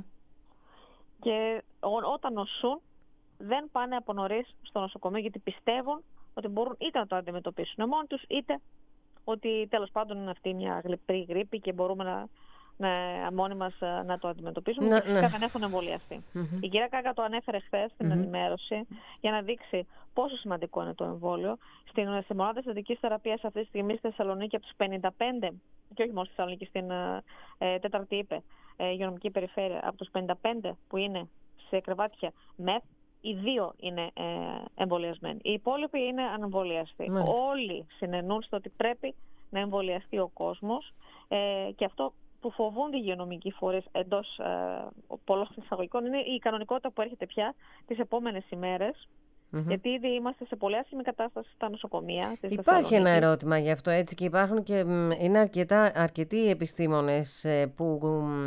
και ό, όταν νοσούν δεν πάνε από νωρίς στο νοσοκομείο γιατί πιστεύουν ότι μπορούν είτε να το αντιμετωπίσουν μόνοι τους, είτε ότι τέλος πάντων είναι αυτή μια γλυπρή γρίπη και μπορούμε να, να, μόνοι μας να το αντιμετωπίσουμε. Ναι, και φυσικά ναι. δεν έχουν εμβολιαστεί. Mm-hmm. Η κυρία Κάκα το ανέφερε χθες στην mm-hmm. ενημέρωση για να δείξει πόσο σημαντικό είναι το εμβόλιο. Στην, στη μονάδα εντατικής θεραπείας αυτή τη στιγμή στη Θεσσαλονίκη από τους πενήντα πέντε, και όχι μόνο στη Θεσσαλονίκη, στην ε, τέταρτη ΥΠΕ, ε, υγειονομική περιφέρεια, από τους πενήντα πέντε που είναι σε κρεβάτια ΜΕΘ, οι δύο είναι ε, εμβολιασμένοι. Οι υπόλοιποι είναι ανεμβολιαστοί. Όλοι συνενούν στο ότι πρέπει να εμβολιαστεί ο κόσμος ε, και αυτό που φοβούνται οι υγειονομικοί φορείς εντός ε, πολλών εισαγωγικών είναι η κανονικότητα που έρχεται πια τις επόμενες ημέρες. Mm-hmm. Γιατί ήδη είμαστε σε πολύ άσχημη κατάσταση στα νοσοκομεία. Υπάρχει ένα ερώτημα γι' αυτό, έτσι, και υπάρχουν και είναι αρκετά, αρκετοί επιστήμονες που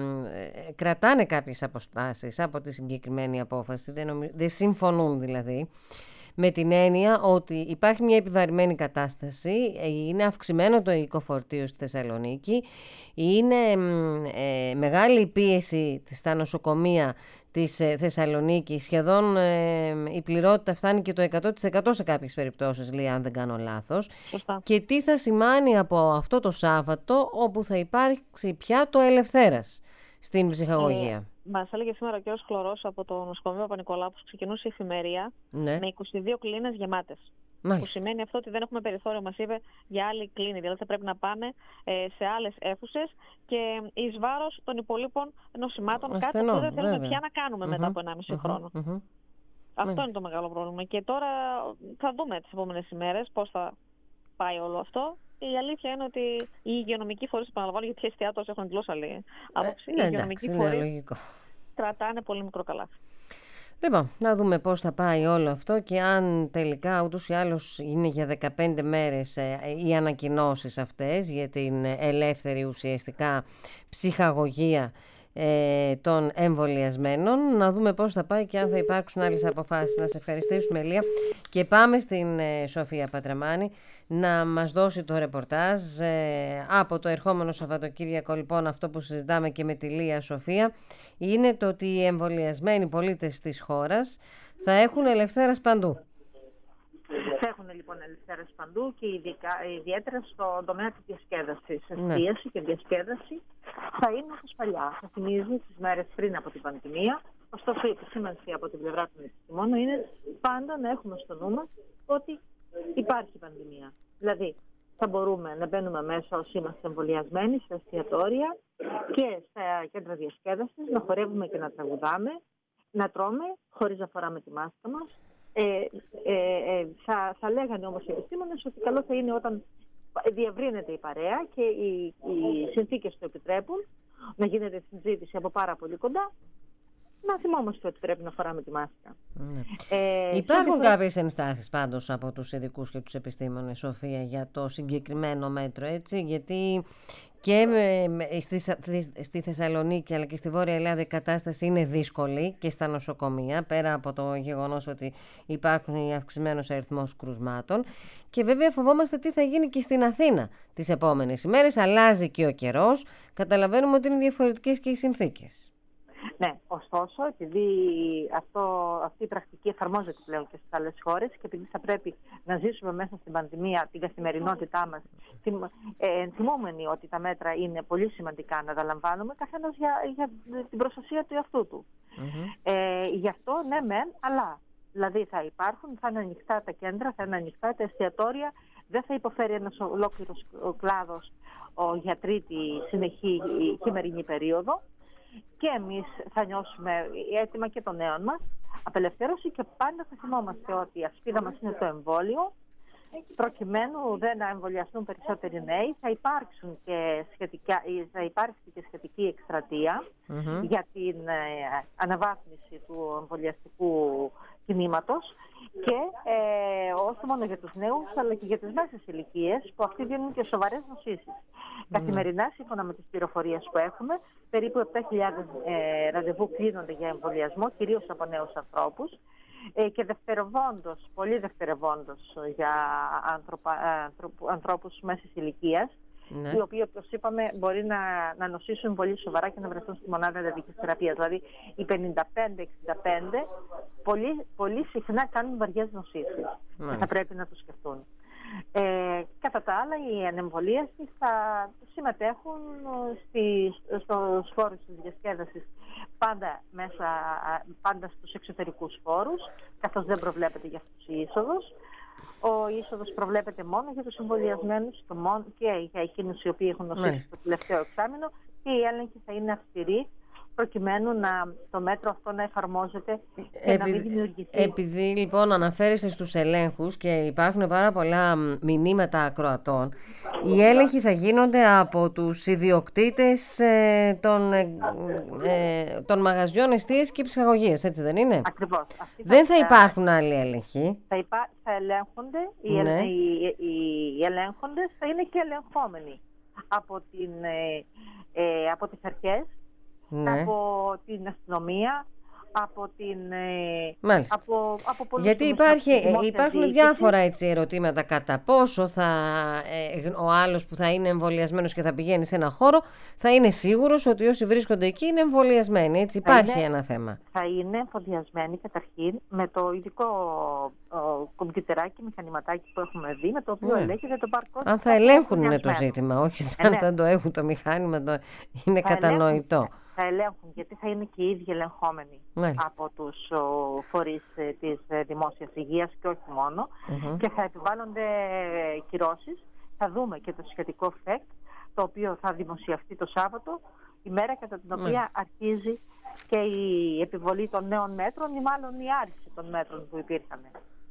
ε, κρατάνε κάποιες αποστάσεις από τη συγκεκριμένη απόφαση, δεν, νομι... δεν συμφωνούν δηλαδή, με την έννοια ότι υπάρχει μια επιβαρημένη κατάσταση, είναι αυξημένο το οικοφορτίο στη Θεσσαλονίκη, είναι ε, μεγάλη πίεση στα νοσοκομεία της Θεσσαλονίκης, σχεδόν ε, η πληρότητα φτάνει και το εκατό τοις εκατό σε κάποιες περιπτώσεις, λέει, αν δεν κάνω λάθος. Σωστά. Και τι θα σημάνει από αυτό το Σάββατο, όπου θα υπάρξει πια το ελευθέρας στην ψυχαγωγία. Ε, μας έλεγε σήμερα ο κ. Χλωρός από το νοσοκομείο Παπα-Νικολάου που ξεκινούσε η εφημερία, ναι. με είκοσι δύο κλίνες γεμάτες. Μάλιστα. Που σημαίνει αυτό ότι δεν έχουμε περιθώριο, μας είπε, για άλλη κλίνη. Δηλαδή θα πρέπει να πάμε ε, σε άλλες αίθουσες και εις βάρος των υπολείπων νοσημάτων, Ασθενών, κάτι που δεν θέλουμε βέβαια. πια να κάνουμε mm-hmm, μετά από ενάμιση mm-hmm, χρόνο. Mm-hmm. Αυτό Μάλιστα. είναι το μεγάλο πρόβλημα. Και τώρα θα δούμε τις επόμενες ημέρες πώς θα πάει όλο αυτό. Η αλήθεια είναι ότι οι υγειονομικοί φορείς, επαναλαμβάνω, γιατί οι εστιατόρες έχουν εντελώς άλλη άποψη, ε, οι υγειονομικοί φορείς κρατάνε πολύ μικρό καλάθι. Λοιπόν, να δούμε πώς θα πάει όλο αυτό και αν τελικά ούτως ή άλλως είναι για δεκαπέντε μέρες οι ανακοινώσεις αυτές για την ελεύθερη ουσιαστικά ψυχαγωγία ε, των εμβολιασμένων. Να δούμε πώς θα πάει και αν θα υπάρξουν άλλες αποφάσεις. Να σε ευχαριστήσουμε, Ελία, και πάμε στην ε, Σοφία Πατραμάνη να μας δώσει το ρεπορτάζ ε, από το ερχόμενο Σαββατοκύριακο. Λοιπόν, αυτό που συζητάμε και με τη Λία, Σοφία, είναι το ότι οι εμβολιασμένοι πολίτες της χώρας θα έχουν ελευθέρας παντού. Θα έχουν λοιπόν ελευθέρας παντού και ειδικά, ιδιαίτερα στον τομέα της διασκέδασης. Ναι. Εστίαση και διασκέδαση θα είναι όπως παλιά. Θα θυμίζει τις μέρες πριν από την πανδημία. Ωστόσο, η επισήμανση από την πλευρά των επιστημόνων είναι πάντα να έχουμε στο νου μας ότι υπάρχει πανδημία. Δηλαδή, θα μπορούμε να μπαίνουμε μέσα όσοι είμαστε εμβολιασμένοι στα εστιατόρια και στα κέντρα διασκέδασης, να χορεύουμε και να τραγουδάμε, να τρώμε χωρίς να φοράμε τη μάσκα μας. Ε, ε, ε, θα, θα λέγανε όμως οι επιστήμονες ότι καλό θα είναι όταν διευρύνεται η παρέα και οι, οι συνθήκες το επιτρέπουν, να γίνεται συζήτηση από πάρα πολύ κοντά, να θυμόμαστε ότι πρέπει να φοράμε τη μάσκα. Mm. Ε, Υπάρχουν σε... κάποιες ενστάσεις πάντως από τους ειδικούς και τους επιστήμονες, Σοφία, για το συγκεκριμένο μέτρο, έτσι, γιατί και στη, στη Θεσσαλονίκη αλλά και στη Βόρεια Ελλάδα η κατάσταση είναι δύσκολη και στα νοσοκομεία, πέρα από το γεγονός ότι υπάρχουν αυξημένος αριθμός κρουσμάτων, και βέβαια φοβόμαστε τι θα γίνει και στην Αθήνα τις επόμενες ημέρες. Αλλάζει και ο καιρός, καταλαβαίνουμε ότι είναι διαφορετικές και οι συνθήκες. Ναι, ωστόσο, επειδή αυτό, αυτή η πρακτική εφαρμόζεται πλέον και στις άλλες χώρες και επειδή θα πρέπει να ζήσουμε μέσα στην πανδημία την καθημερινότητά μας, ε, θυμόμενοι ότι τα μέτρα είναι πολύ σημαντικά να τα λαμβάνουμε, καθένας για, για την προστασία του εαυτού του. Mm-hmm. Ε, γι' αυτό, ναι μεν, αλλά. Δηλαδή θα υπάρχουν, θα είναι ανοιχτά τα κέντρα, θα είναι ανοιχτά τα εστιατόρια, δεν θα υποφέρει ένας ολόκληρος κλάδος ο, για τρίτη συνεχή χειμερινή περίοδο. Και εμείς θα νιώσουμε έτοιμα και των νέων μας απελευθέρωση, και πάντα θα θυμόμαστε ότι η ασπίδα μας είναι το εμβόλιο. Προκειμένου δεν να εμβολιαστούν περισσότεροι νέοι, θα, υπάρξουν και σχετικά, θα υπάρξει και σχετική εκστρατεία mm-hmm. για την ε, αναβάθμιση του εμβολιαστικού κινήματος και ε, όχι μόνο για τους νέους αλλά και για τις μέσες ηλικίες, που αυτοί δίνουν και σοβαρές νοσήσεις. Mm. Καθημερινά, σύμφωνα με τις πληροφορίες που έχουμε, περίπου επτά χιλιάδες ε, ραντεβού κλείνονται για εμβολιασμό, κυρίως από νέους ανθρώπους, ε, και δευτερευόντως, πολύ δευτερευόντως για άνθρωπα, άνθρωπου, ανθρώπους μέσης ηλικίας, ναι. οι οποίοι, όπως είπαμε, μπορεί να, να νοσήσουν πολύ σοβαρά και να βρεθούν στη μονάδα εντατικής θεραπείας. Δηλαδή, οι πενήντα πέντε εξήντα πέντε πολύ, πολύ συχνά κάνουν βαριές νοσήσεις. Και θα πρέπει να το σκεφτούν. Ε, κατά τα άλλα, οι ανεμβολίαστοι θα συμμετέχουν στη, στους χώρους της διασκέδασης πάντα, μέσα, πάντα στους εξωτερικούς χώρους, καθώς δεν προβλέπεται για αυτούς η είσοδος. Ο είσοδος προβλέπεται μόνο για τους εμβολιασμένους και για εκείνους οι οποίοι έχουν νοσήσει το τελευταίο εξάμηνο, και η έλεγχη θα είναι αυστηρή, προκειμένου να, το μέτρο αυτό να εφαρμόζεται και Επει... να μην δημιουργηθεί. Επειδή λοιπόν αναφέρεσαι στους ελέγχους και υπάρχουν πάρα πολλά μηνύματα ακροατών, οι έλεγχοι θα γίνονται από τους ιδιοκτήτες ε, των, ε, ε, των μαγαζιών εστίασης και ψυχαγωγίας, έτσι δεν είναι? Ακριβώς. Δεν θα, θα υπάρχουν άλλοι έλεγχοι. Θα, υπά... θα ελέγχονται, ναι. οι, οι, οι, οι ελέγχοντες θα είναι και ελεγχόμενοι από, την, ε, ε, από τις αρχές, ναι. από την αστυνομία, από την... Μάλιστα. Από, από Γιατί υπάρχει, υπάρχουν διάφορα έτσι, ερωτήματα κατά πόσο θα, ε, ο άλλος που θα είναι εμβολιασμένος και θα πηγαίνει σε ένα χώρο θα είναι σίγουρος ότι όσοι βρίσκονται εκεί είναι εμβολιασμένοι. Έτσι, υπάρχει είναι, ένα θέμα. Θα είναι εμβολιασμένοι καταρχήν με το ειδικό κομπιουτεράκι, μηχανηματάκι που έχουμε δει, με το οποίο ναι. ελέγχεται το barcode. Αν θα ελέγχουν είναι το ζήτημα, όχι ε, αν ναι. θα το έχουν το μηχάνημα, το... είναι θα κατανοητό. Ελέγχουν. Θα ελέγχουν, γιατί θα είναι και οι ίδιοι ελεγχόμενοι Μάλιστα. από τους ο, φορείς ε, της ε, δημόσιας υγείας και όχι μόνο, mm-hmm. και θα επιβάλλονται ε, κυρώσεις. Θα δούμε και το σχετικό ΦΕΚ, το οποίο θα δημοσιευτεί το Σάββατο, η μέρα κατά την οποία Μάλιστα. αρχίζει και η επιβολή των νέων μέτρων ή μάλλον η άρση των μέτρων που υπήρχαν.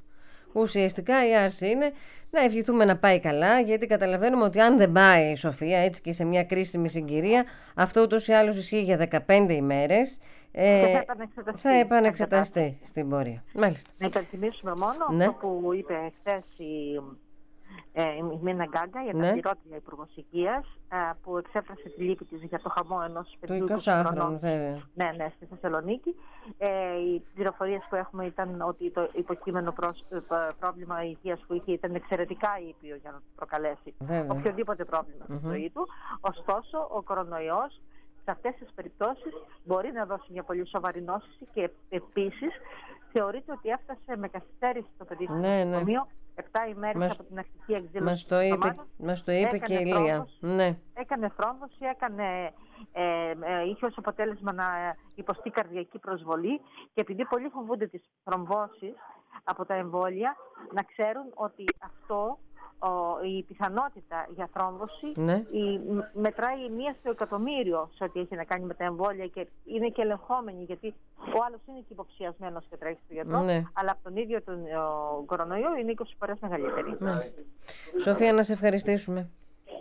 Ουσιαστικά η άρση είναι να ευχηθούμε να πάει καλά, γιατί καταλαβαίνουμε ότι αν δεν πάει η Σοφία έτσι και σε μια κρίσιμη συγκυρία, αυτό ούτως ή άλλως ισχύει για δεκαπέντε ημέρες. Ε, θα επανεξεταστεί, θα επανεξεταστεί στην πορεία. Μάλιστα. Να υπενθυμίσουμε μόνο ναι. αυτό που είπε χθες η, ε, η Μίνα Γκάγκα, η αναπληρώτρια Υπουργός Υγείας, ε, που εξέφρασε τη λύπη της για το χαμό ενός παιδιού εικοσάχρονου, βέβαια. Ναι, ναι, στη Θεσσαλονίκη. Ε, οι πληροφορίες που έχουμε ήταν ότι το υποκείμενο προς, πρόβλημα υγείας που είχε ήταν εξαιρετικά ήπιο για να προκαλέσει βέβαια. οποιοδήποτε πρόβλημα mm-hmm. στη ζωή του. Ωστόσο, ο κορονοϊός σε αυτές τις περιπτώσεις μπορεί να δώσει μια πολύ σοβαρή νόσηση και επίσης θεωρείται ότι έφτασε με καθυστέρηση το παιδί στο ναι, νοσοκομείο ναι. επτά ημέρες μας, από την αρχική εκδήλωση. Μας το είπε, μας το είπε και η Ηλία. Ναι. Έκανε θρόμβωση, έκανε, ε, ε, είχε ως αποτέλεσμα να υποστεί καρδιακή προσβολή και επειδή πολλοί φοβούνται τις θρομβώσεις από τα εμβόλια, να ξέρουν ότι αυτό Ο, η πιθανότητα για θρόμβωση ναι. η, μετράει μία στο εκατομμύριο σε ό,τι έχει να κάνει με τα εμβόλια και είναι και ελεγχόμενη, γιατί ο άλλος είναι και υποψιασμένος και τρέχει στο γιατρό, ναι. αλλά από τον ίδιο τον ο, κορονοϊό είναι είκοσι φορές μεγαλύτερη. Μάλιστα. Σοφία, να σε ευχαριστήσουμε.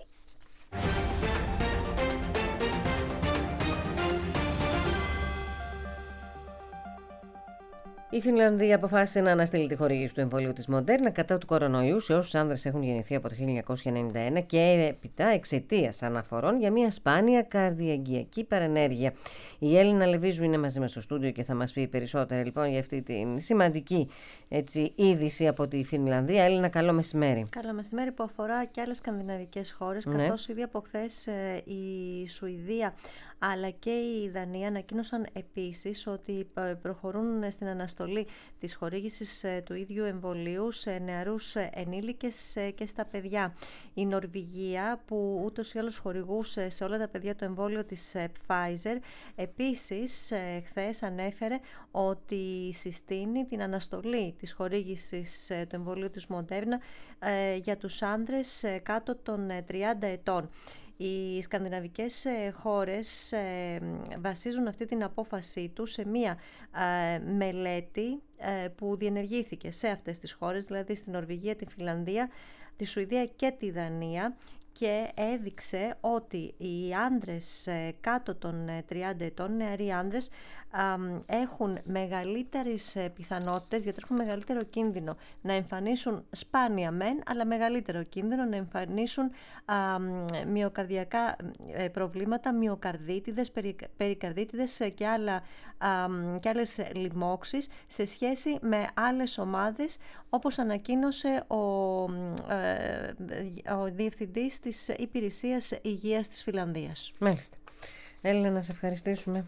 Η Φινλανδία αποφάσισε να αναστείλει τη χορήγηση του εμβολίου της Moderna κατά του κορονοϊού σε όσους άνδρες έχουν γεννηθεί από το χίλια εννιακόσια ενενήντα ένα και έπειτα εξαιτίας αναφορών για μια σπάνια καρδιαγγειακή παρενέργεια. Η Έλληνα Λεβίζου είναι μαζί μας στο στούντιο και θα μας πει περισσότερα λοιπόν για αυτή την σημαντική έτσι, είδηση από τη Φινλανδία. Έλληνα, καλό μεσημέρι. Καλό μεσημέρι, που αφορά και άλλες σκανδιναβικές χώρες, ναι. καθώς ήδη από χθες η Σουηδία αλλά και η Δανία ανακοίνωσαν επίσης ότι προχωρούν στην αναστολή της χορήγησης του ίδιου εμβολίου σε νεαρούς ενήλικες και στα παιδιά. Η Νορβηγία, που ούτως ή άλλως χορηγούσε σε όλα τα παιδιά το εμβόλιο της Pfizer, επίσης χθες ανέφερε ότι συστήνει την αναστολή της χορήγησης του εμβολίου της Moderna για τους άνδρες κάτω των τριάντα ετών. Οι σκανδιναβικές χώρες βασίζουν αυτή την απόφασή τους σε μία μελέτη που διενεργήθηκε σε αυτές τις χώρες, δηλαδή στην Νορβηγία, τη Φινλανδία, τη Σουηδία και τη Δανία, και έδειξε ότι οι άντρες κάτω των τριάντα ετών, νεαροί άντρες, έχουν μεγαλύτερες πιθανότητες, διατρέχουν μεγαλύτερο κίνδυνο να εμφανίσουν σπάνια μεν, αλλά μεγαλύτερο κίνδυνο να εμφανίσουν μυοκαρδιακά προβλήματα, μυοκαρδίτιδες, περικαρδίτιδες και, άλλα, και άλλες λοιμώξεις σε σχέση με άλλες ομάδες, όπως ανακοίνωσε ο, ο διευθυντής της Υπηρεσίας Υγείας της Φινλανδίας. Μάλιστα. Έλληνα, να σε ευχαριστήσουμε.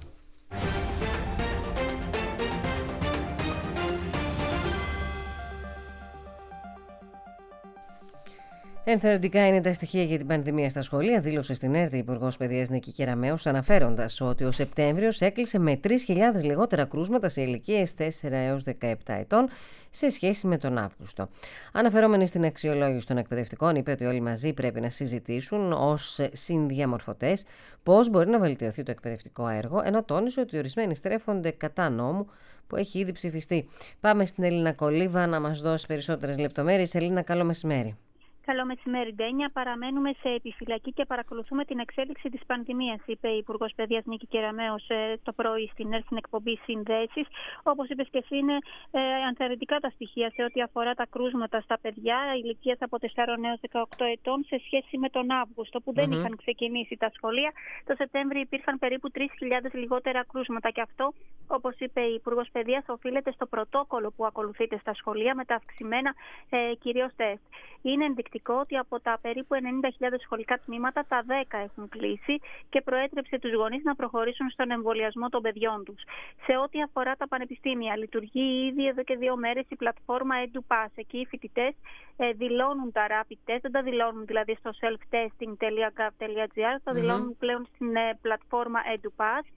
Ενθαρρυντικά είναι τα στοιχεία για την πανδημία στα σχολεία, δήλωσε στην ΕΡΤ η Υπουργός Παιδείας Νίκη Κεραμέως, αναφέροντας ότι ο Σεπτέμβριος έκλεισε με τρεις χιλιάδες λιγότερα κρούσματα σε ηλικίες τέσσερα έως δεκαεπτά ετών σε σχέση με τον Αύγουστο. Αναφερόμενη στην αξιολόγηση των εκπαιδευτικών, είπε ότι όλοι μαζί πρέπει να συζητήσουν ως συνδιαμορφωτές πώς μπορεί να βελτιωθεί το εκπαιδευτικό έργο, ενώ τόνισε ότι ορισμένοι στρέφονται κατά νόμου που έχει ήδη ψηφιστεί. Πάμε στην Ελίνα Κολίβα να μας δώσει περισσότερες λεπτομέρειες. Ελίνα, καλό μεσημέρι. Καλό μεσημέρι, Ντένια. Παραμένουμε σε επιφυλακή και παρακολουθούμε την εξέλιξη της πανδημίας, είπε η Υπουργός Παιδείας Νίκη Κεραμέως το πρωί στην ΕΡΤ στην εκπομπή Συνδέσεις. Όπως είπες και εσύ, είναι ε, ενθαρρυντικά τα στοιχεία σε ό,τι αφορά τα κρούσματα στα παιδιά ηλικίας από τέσσερα έως δεκαοκτώ ετών σε σχέση με τον Αύγουστο, που δεν mm-hmm. είχαν ξεκινήσει τα σχολεία. Το Σεπτέμβριο υπήρχαν περίπου τρεις χιλιάδες λιγότερα κρούσματα και αυτό, όπως είπε η Υπουργός Παιδείας, οφείλεται στο πρωτόκολλο που ακολουθείται στα σχολεία με τα αυξημένα ε, κυρίως τεστ. Είναι ενδεικτικό ότι από τα περίπου ενενήντα χιλιάδες σχολικά τμήματα τα δέκα έχουν κλείσει και προέτρεψε τους γονείς να προχωρήσουν στον εμβολιασμό των παιδιών τους. Σε ό,τι αφορά τα πανεπιστήμια, λειτουργεί ήδη εδώ και δύο μέρες η πλατφόρμα EduPass. Εκεί οι φοιτητές ε, δηλώνουν τα rapid test, δεν τα δηλώνουν δηλαδή στο self testing τελεία gov τελεία gr, τα mm-hmm. δηλώνουν πλέον στην ε, πλατφόρμα EduPass.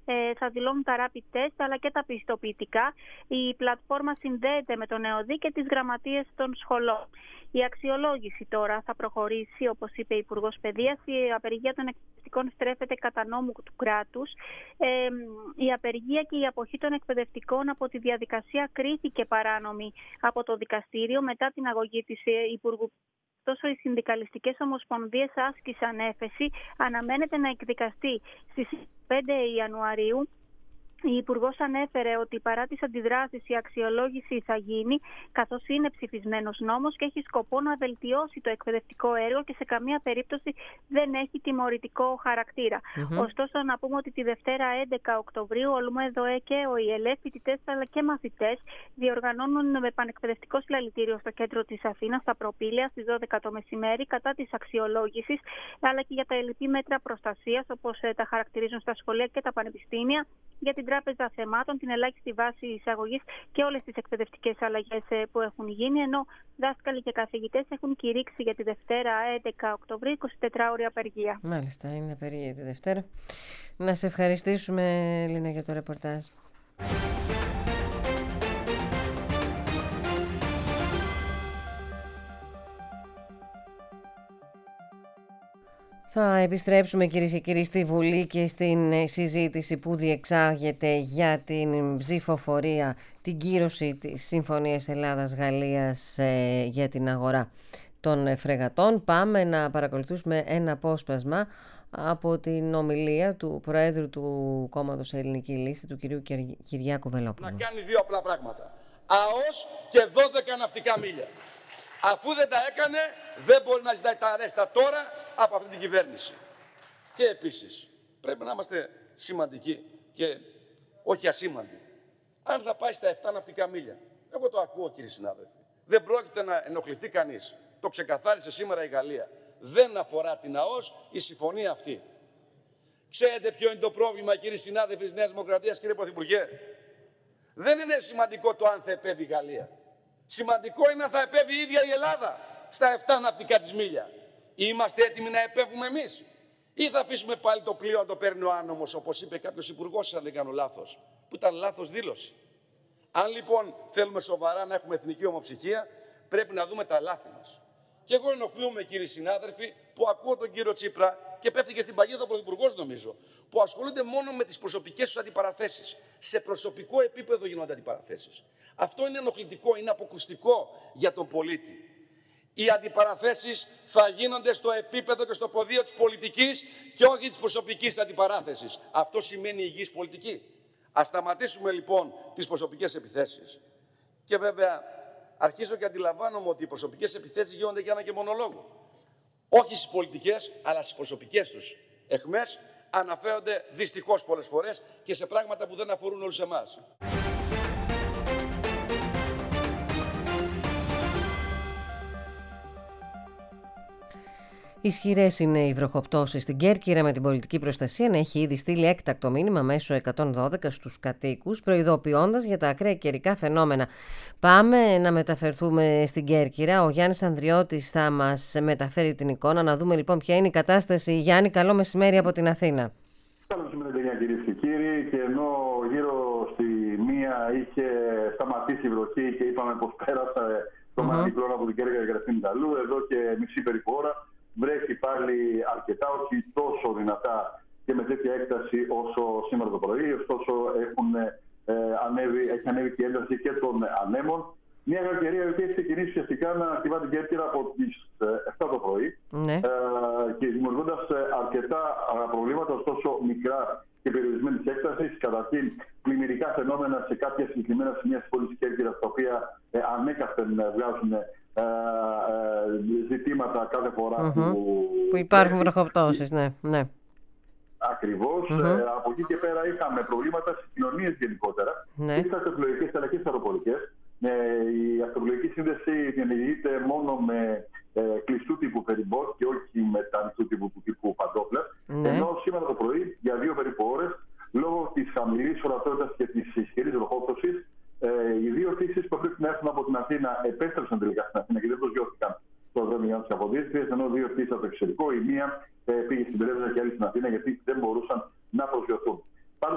ε, θα δηλώνουν τα rapid test αλλά και τα πιστοποιητικά. Η πλατφόρμα συνδέεται με τον ΕΟΔΗ και τις γραμματείες των σχολών. Η αξιολόγηση τώρα θα προχωρήσει, όπως είπε η Υπουργός Παιδείας. Η απεργία των εκπαιδευτικών στρέφεται κατά νόμου του κράτους. Ε, η απεργία και η αποχή των εκπαιδευτικών από τη διαδικασία κρίθηκε παράνομη από το δικαστήριο μετά την αγωγή της Υπουργού. Ωστόσο, οι συνδικαλιστικές ομοσπονδίες άσκησαν έφεση. Αναμένεται να εκδικαστεί στις πέντε Ιανουαρίου. Η Υπουργός ανέφερε ότι παρά τις αντιδράσεις η αξιολόγηση θα γίνει, καθώς είναι ψηφισμένος νόμος και έχει σκοπό να βελτιώσει το εκπαιδευτικό έργο και σε καμία περίπτωση δεν έχει τιμωρητικό χαρακτήρα. Mm-hmm. Ωστόσο, να πούμε ότι τη Δευτέρα έντεκα Οκτωβρίου ο ΛΟΜΕΔΟΕ και ο ΙΕΛΕ, φοιτητές αλλά και μαθητές, διοργανώνουν με πανεκπαιδευτικό συλλαλητήριο στο κέντρο της Αθήνας, στα Προπήλαια, στις δώδεκα το μεσημέρι, κατά της αξιολόγησης, αλλά και για τα ελλειπή μέτρα προστασίας, όπως τα χαρακτηρίζουν στα σχολεία και τα πανεπιστήμια, για την Τράπεζα Θεμάτων, την ελάχιστη βάση εισαγωγής και όλες τις εκπαιδευτικές αλλαγές που έχουν γίνει, ενώ δάσκαλοι και καθηγητές έχουν κηρύξει για τη Δευτέρα έντεκα Οκτωβρίου εικοσιτετράωρη απεργία. Μάλιστα, είναι απεργία τη Δευτέρα. Να σε ευχαριστήσουμε, Λίνα, για το ρεπορτάζ. Θα επιστρέψουμε, κυρίες και κύριοι, στη Βουλή και στην συζήτηση που διεξάγεται για την ψηφοφορία, την κύρωση της Συμφωνίας Ελλάδας-Γαλλίας ε, για την αγορά των φρεγατών. Πάμε να παρακολουθήσουμε ένα απόσπασμα από την ομιλία του Προέδρου του Κόμματος Ελληνική Λύση, του κυρίου Κυριάκου Βελόπουλου. Να κάνει δύο απλά πράγματα. ΑΟΣ και δώδεκα ναυτικά μίλια. Αφού δεν τα έκανε, δεν μπορεί να ζητάει τα αρέστα τώρα από αυτή την κυβέρνηση. Και επίσης, πρέπει να είμαστε σημαντικοί και όχι ασήμαντοι. Αν θα πάει στα επτά ναυτικά μίλια, εγώ το ακούω, κύριοι συνάδελφοι, δεν πρόκειται να ενοχληθεί κανείς. Το ξεκαθάρισε σήμερα η Γαλλία. Δεν αφορά την ΑΟΣ η συμφωνία αυτή. Ξέρετε ποιο είναι το πρόβλημα, κύριοι συνάδελφοι της Νέας Δημοκρατίας, κύριε Πρωθυπουργέ? Δεν είναι σημαντικό το αν θα επέβει η Γαλλία. Σημαντικό είναι αν θα επέβει η ίδια η Ελλάδα στα επτά ναυτικά της μίλια. Είμαστε έτοιμοι να επέβουμε εμείς, ή θα αφήσουμε πάλι το πλοίο να το παίρνει ο άνομος, όπως είπε κάποιος υπουργός, αν δεν κάνω λάθος, που ήταν λάθος δήλωση. Αν λοιπόν θέλουμε σοβαρά να έχουμε εθνική ομοψυχία, πρέπει να δούμε τα λάθη μας. Και εγώ ενοχλούμαι, κύριοι συνάδελφοι, που ακούω τον κύριο Τσίπρα και πέφτει και στην παγίδα ο Πρωθυπουργός, νομίζω, που ασχολούνται μόνο με τις προσωπικές τους αντιπαραθέσεις. Σε προσωπικό επίπεδο γίνονται αντιπαραθέσεις. Αυτό είναι ενοχλητικό, είναι αποκρουστικό για τον πολίτη. Οι αντιπαραθέσεις θα γίνονται στο επίπεδο και στο πεδίο της πολιτικής και όχι της προσωπικής αντιπαράθεσης. Αυτό σημαίνει υγιής πολιτική. Ας σταματήσουμε λοιπόν τις προσωπικές επιθέσεις. Και βέβαια αρχίζω και αντιλαμβάνομαι ότι οι προσωπικές επιθέσεις γίνονται για ένα και μόνο λόγο. Όχι στις πολιτικές, αλλά στις προσωπικές τους αιχμές αναφέρονται δυστυχώς πολλές φορές και σε πράγματα που δεν αφορούν όλους εμάς. Ισχυρές είναι οι βροχοπτώσεις στην Κέρκυρα, με την πολιτική προστασία να έχει ήδη στείλει έκτακτο μήνυμα μέσω εκατόν δώδεκα στους κατοίκους, προειδοποιώντας για τα ακραία καιρικά φαινόμενα. Πάμε να μεταφερθούμε στην Κέρκυρα. Ο Γιάννης Ανδριώτης θα μας μεταφέρει την εικόνα. Να δούμε λοιπόν ποια είναι η κατάσταση. Γιάννη, καλό μεσημέρι από την Αθήνα. Καλό μεσημέρι, κυρίες και κύριοι. Και ενώ γύρω στη μία είχε σταματήσει η βροχή και είπαμε πως πέρασε το mm-hmm. μαγνητικό από την Κέρκυρα και την Ιταλού, εδώ και μισή περίπου ώρα βρέχει πάλι αρκετά, όχι τόσο δυνατά και με τέτοια έκταση όσο σήμερα το πρωί. Ωστόσο, έχουν, ε, ανέβει, έχει ανέβει και η ένταση και των ανέμων. Μια κακερία η οποία έχει ξεκινήσει ουσιαστικά να χτυπά την Κέρκυρα από τις επτά το πρωί, ναι. ε, και δημιουργώντας αρκετά προβλήματα, ωστόσο μικρά και περιορισμένη έκταση. Καταρχήν, πλημμυρικά φαινόμενα σε κάποια συγκεκριμένα σημεία της πόλης της Κέρκυρας, τα οποία ε, ανέκαθεν βγάζουν Ε, ε, ζητήματα κάθε φορά mm-hmm. που... που υπάρχουν βροχοπτώσεις, ναι. ναι. Ακριβώς. Mm-hmm. Ε, από εκεί και πέρα είχαμε προβλήματα στις κοινωνίες γενικότερα, ναι. και στις αυτοπλοϊκές αλλά και στις αεροπορικές. Ε, η αυτοπλοϊκή σύνδεση διενεργείται μόνο με ε, κλειστού τύπου φεριμπότ και όχι με τα ανοιχτού τύπου του τύπου παντόφλα. Ναι. Ενώ σήμερα το πρωί, για δύο περίπου ώρες, λόγω της χαμηλής ορατότητας και της ισχυρής βροχόπτωσης, Ε, οι δύο πτήσεις που πρέπει να έρθουν από την Αθήνα επέστρεψαν τελικά στην Αθήνα και δεν προσγειώθηκαν στο δρόμο για τις αποδείξεις, ενώ δύο πτήσεις από το εξωτερικό, η μία ε, πήγε στην Πρέβεζα και άλλη στην Αθήνα, γιατί δεν μπορούσαν να προσγειωθούν. Πάντως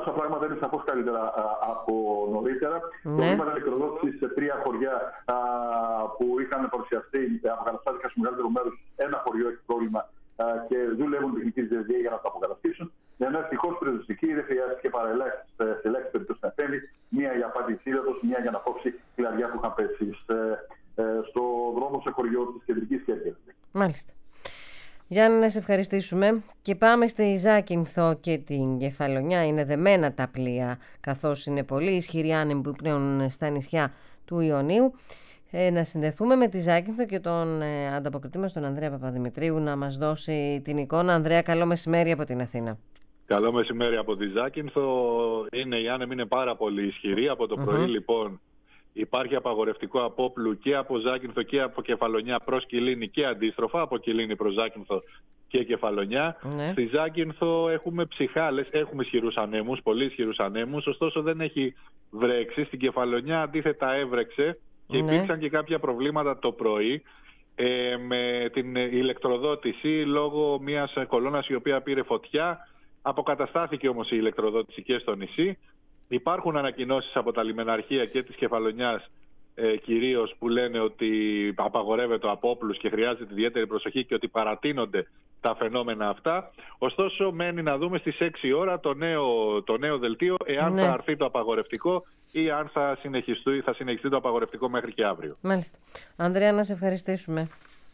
τα πράγματα είναι σαφώς καλύτερα α, από νωρίτερα. Ναι. Προβλήματα ηλεκτροδότησης σε τρία χωριά α, που είχαν παρουσιαστεί, αποκαταστάθηκαν στο μεγαλύτερο μέρος. Ένα χωριό έχει πρόβλημα α, και δουλεύουν τεχνική διαδικασία για να το αποκαταστήσουν. Ενώ ευτυχώς περιοριστική δεν χρειάστηκε παρά σε ελάχιστες περιπτώσεις να επέμβει. Μία για απάτη σύλλογος, μία για να κόψει κλαδιά που είχαν πέσει στο δρόμο σε χωριό της κεντρικής Κέρκυρας. Μάλιστα. Γιάννη, να σε ευχαριστήσουμε και πάμε στη Ζάκυνθο και την Κεφαλονιά. Είναι δεμένα τα πλοία, καθώς είναι πολύ ισχυροί άνεμοι που πνέουν στα νησιά του Ιωνίου. Ε, να συνδεθούμε με τη Ζάκυνθο και τον ε, ανταποκριτή μας, τον Ανδρέα Παπαδημητρίου, να μας δώσει την εικόνα. Ανδρέα, καλό μεσημέρι από την Αθήνα. Καλό μεσημέρι από τη Ζάκυνθο. Είναι, οι άνεμοι είναι πάρα πολύ ισχυροί. Από το uh-huh. πρωί λοιπόν υπάρχει απαγορευτικό απόπλου και από Ζάκυνθο και από Κεφαλονιά προς Κιλίνη και αντίστροφα, από Κιλίνη προς Ζάκυνθο και Κεφαλονιά. Ναι. Στη Ζάκυνθο έχουμε ψυχάλες, έχουμε ισχυρούς ανέμους, πολύ ισχυρούς ανέμους, ωστόσο δεν έχει βρέξει. Στην Κεφαλονιά αντίθετα έβρεξε και ναι. υπήρξαν και κάποια προβλήματα το πρωί ε, με την ηλεκτροδότηση λόγω μιας κολόνας η οποία πήρε φωτιά. Αποκαταστάθηκε όμως η ηλεκτροδότηση και στο νησί. Υπάρχουν ανακοινώσεις από τα λιμεναρχεία και της Κεφαλονιάς ε, κυρίως που λένε ότι απαγορεύεται ο απόπλους και χρειάζεται ιδιαίτερη προσοχή και ότι παρατείνονται τα φαινόμενα αυτά. Ωστόσο μένει να δούμε στις έξι ώρα το νέο, το νέο δελτίο εάν ναι. θα αρθεί το απαγορευτικό ή αν θα συνεχιστεί, θα συνεχιστεί το απαγορευτικό μέχρι και αύριο. Μάλιστα. Ανδρέα, να σε ευχαριστήσουμε.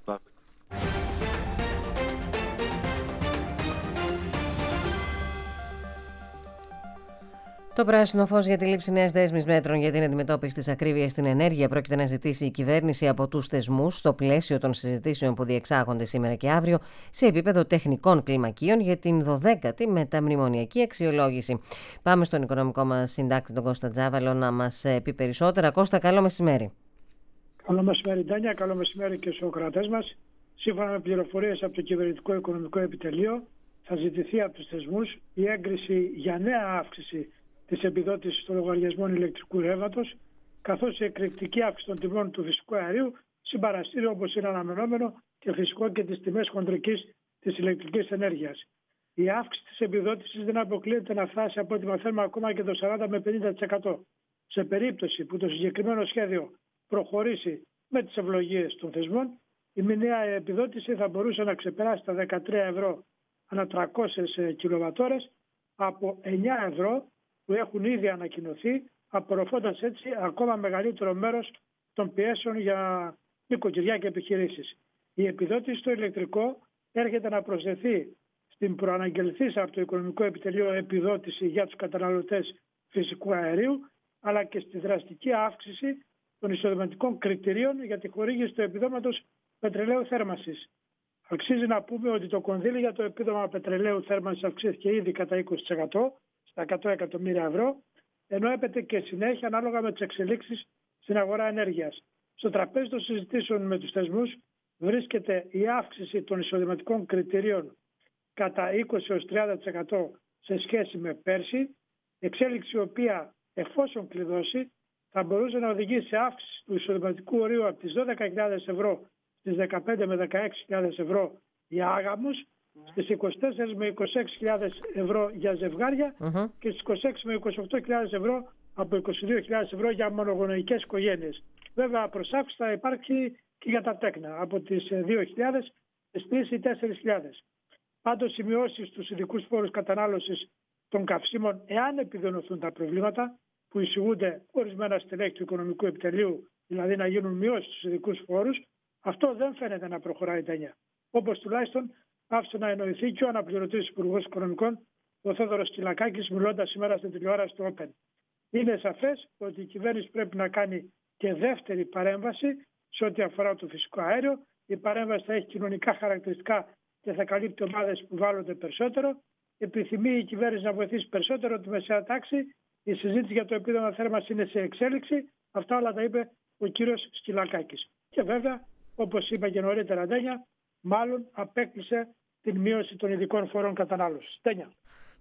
Το πράσινο φως για τη λήψη νέας δέσμης μέτρων για την αντιμετώπιση της ακρίβειας στην ενέργεια πρόκειται να ζητήσει η κυβέρνηση από τους θεσμούς στο πλαίσιο των συζητήσεων που διεξάγονται σήμερα και αύριο σε επίπεδο τεχνικών κλιμακίων για την δωδέκατη μεταμνημονιακή αξιολόγηση. Πάμε στον οικονομικό μας συντάκτη, τον Κώστα Τζάβαλο, να μας πει περισσότερα. Κώστα, καλό μεσημέρι. Καλό μεσημέρι, Ντάνια. Καλό μεσημέρι και στους ακροατές μας. Σύμφωνα με πληροφορίες από το Κυβερνητικό Οικονομικό Επιτελείο, θα ζητηθεί από τους θεσμούς η έγκριση για νέα αύξηση της επιδότησης των λογαριασμών ηλεκτρικού ρεύματος, καθώς η εκρηκτική αύξηση των τιμών του φυσικού αερίου συμπαραστήρει, όπως είναι αναμενόμενο, και φυσικό και τις τιμές χοντρικής της ηλεκτρικής ενέργειας. Η αύξηση της επιδότησης δεν αποκλείεται να φτάσει, από ό,τι μαθαίνουμε, ακόμα και το σαράντα με πενήντα τοις εκατό. Σε περίπτωση που το συγκεκριμένο σχέδιο προχωρήσει με τις ευλογίες των θεσμών, η μηνιαία επιδότηση θα μπορούσε να ξεπεράσει τα δεκατρία ευρώ ανά τριακόσιες κιλοβατώρες από εννιά ευρώ που έχουν ήδη ανακοινωθεί, απορροφώντας έτσι ακόμα μεγαλύτερο μέρος των πιέσεων για νοικοκυριά και επιχειρήσεις. Η επιδότηση στο ηλεκτρικό έρχεται να προσθεθεί στην προαναγγελθήσα από το Οικονομικό Επιτελείο επιδότηση για τους καταναλωτές φυσικού αερίου, αλλά και στη δραστική αύξηση των εισοδηματικών κριτηρίων για τη χορήγηση του επιδόματος πετρελαίου θέρμανσης. Αξίζει να πούμε ότι το κονδύλι για το επίδομα πετρελαίου θέρμανσης αυξήθηκε ήδη κατά είκοσι τοις εκατό στα εκατό εκατομμύρια ευρώ, ενώ έπεται και συνέχεια ανάλογα με τις εξελίξεις στην αγορά ενέργειας. Στο τραπέζι των συζητήσεων με τους θεσμούς βρίσκεται η αύξηση των εισοδηματικών κριτηρίων κατά είκοσι έως τριάντα τοις εκατό σε σχέση με πέρσι, εξέλιξη η οποία, εφόσον κλειδώσει, θα μπορούσε να οδηγήσει σε αύξηση του εισοδηματικού ορίου από τις δώδεκα χιλιάδες ευρώ στις δεκαπέντε με δεκαέξι χιλιάδες ευρώ για άγαμους, στις είκοσι τέσσερις με είκοσι έξι χιλιάδες ευρώ για ζευγάρια uh-huh. και στις είκοσι έξι με είκοσι οκτώ χιλιάδες ευρώ από είκοσι δύο χιλιάδες ευρώ για μονογονεϊκές οικογένειες. Βέβαια, προσάυξη θα υπάρχει και για τα τέκνα, από τις δύο χιλιάδες στις τρεις ή τέσσερις χιλιάδες. Πάντως, σημειώσεις στους ειδικούς φόρους κατανάλωσης των καυσίμων, εάν επιδεινωθούν τα προβλήματα που εισηγούνται ορισμένα στελέχη του Οικονομικού Επιτελείου, δηλαδή να γίνουν μειώσεις στους ειδικούς φόρους, αυτό δεν φαίνεται να προχωράει ταινιά. Όπως τουλάχιστον άφησε να εννοηθεί και ο αναπληρωτής Υπουργός Οικονομικών, ο Θόδωρος Κυλακάκης, μιλώντας σήμερα στην τηλεόραση του Open. Είναι σαφές ότι η κυβέρνηση πρέπει να κάνει και δεύτερη παρέμβαση σε ό,τι αφορά το φυσικό αέριο. Η παρέμβαση θα έχει κοινωνικά χαρακτηριστικά και θα καλύπτει ομάδες που βάλλονται περισσότερο. Επιθυμεί η κυβέρνηση να βοηθήσει περισσότερο τη μεσαία τάξη. Η συζήτηση για το επίδομα θέρμανσης είναι σε εξέλιξη. Αυτά όλα τα είπε ο κύριος Σκυλακάκης. Και βέβαια, όπως είπα και νωρίτερα, Ντένια, μάλλον απέκλεισε την μείωση των ειδικών φόρων κατανάλωσης. Τένια.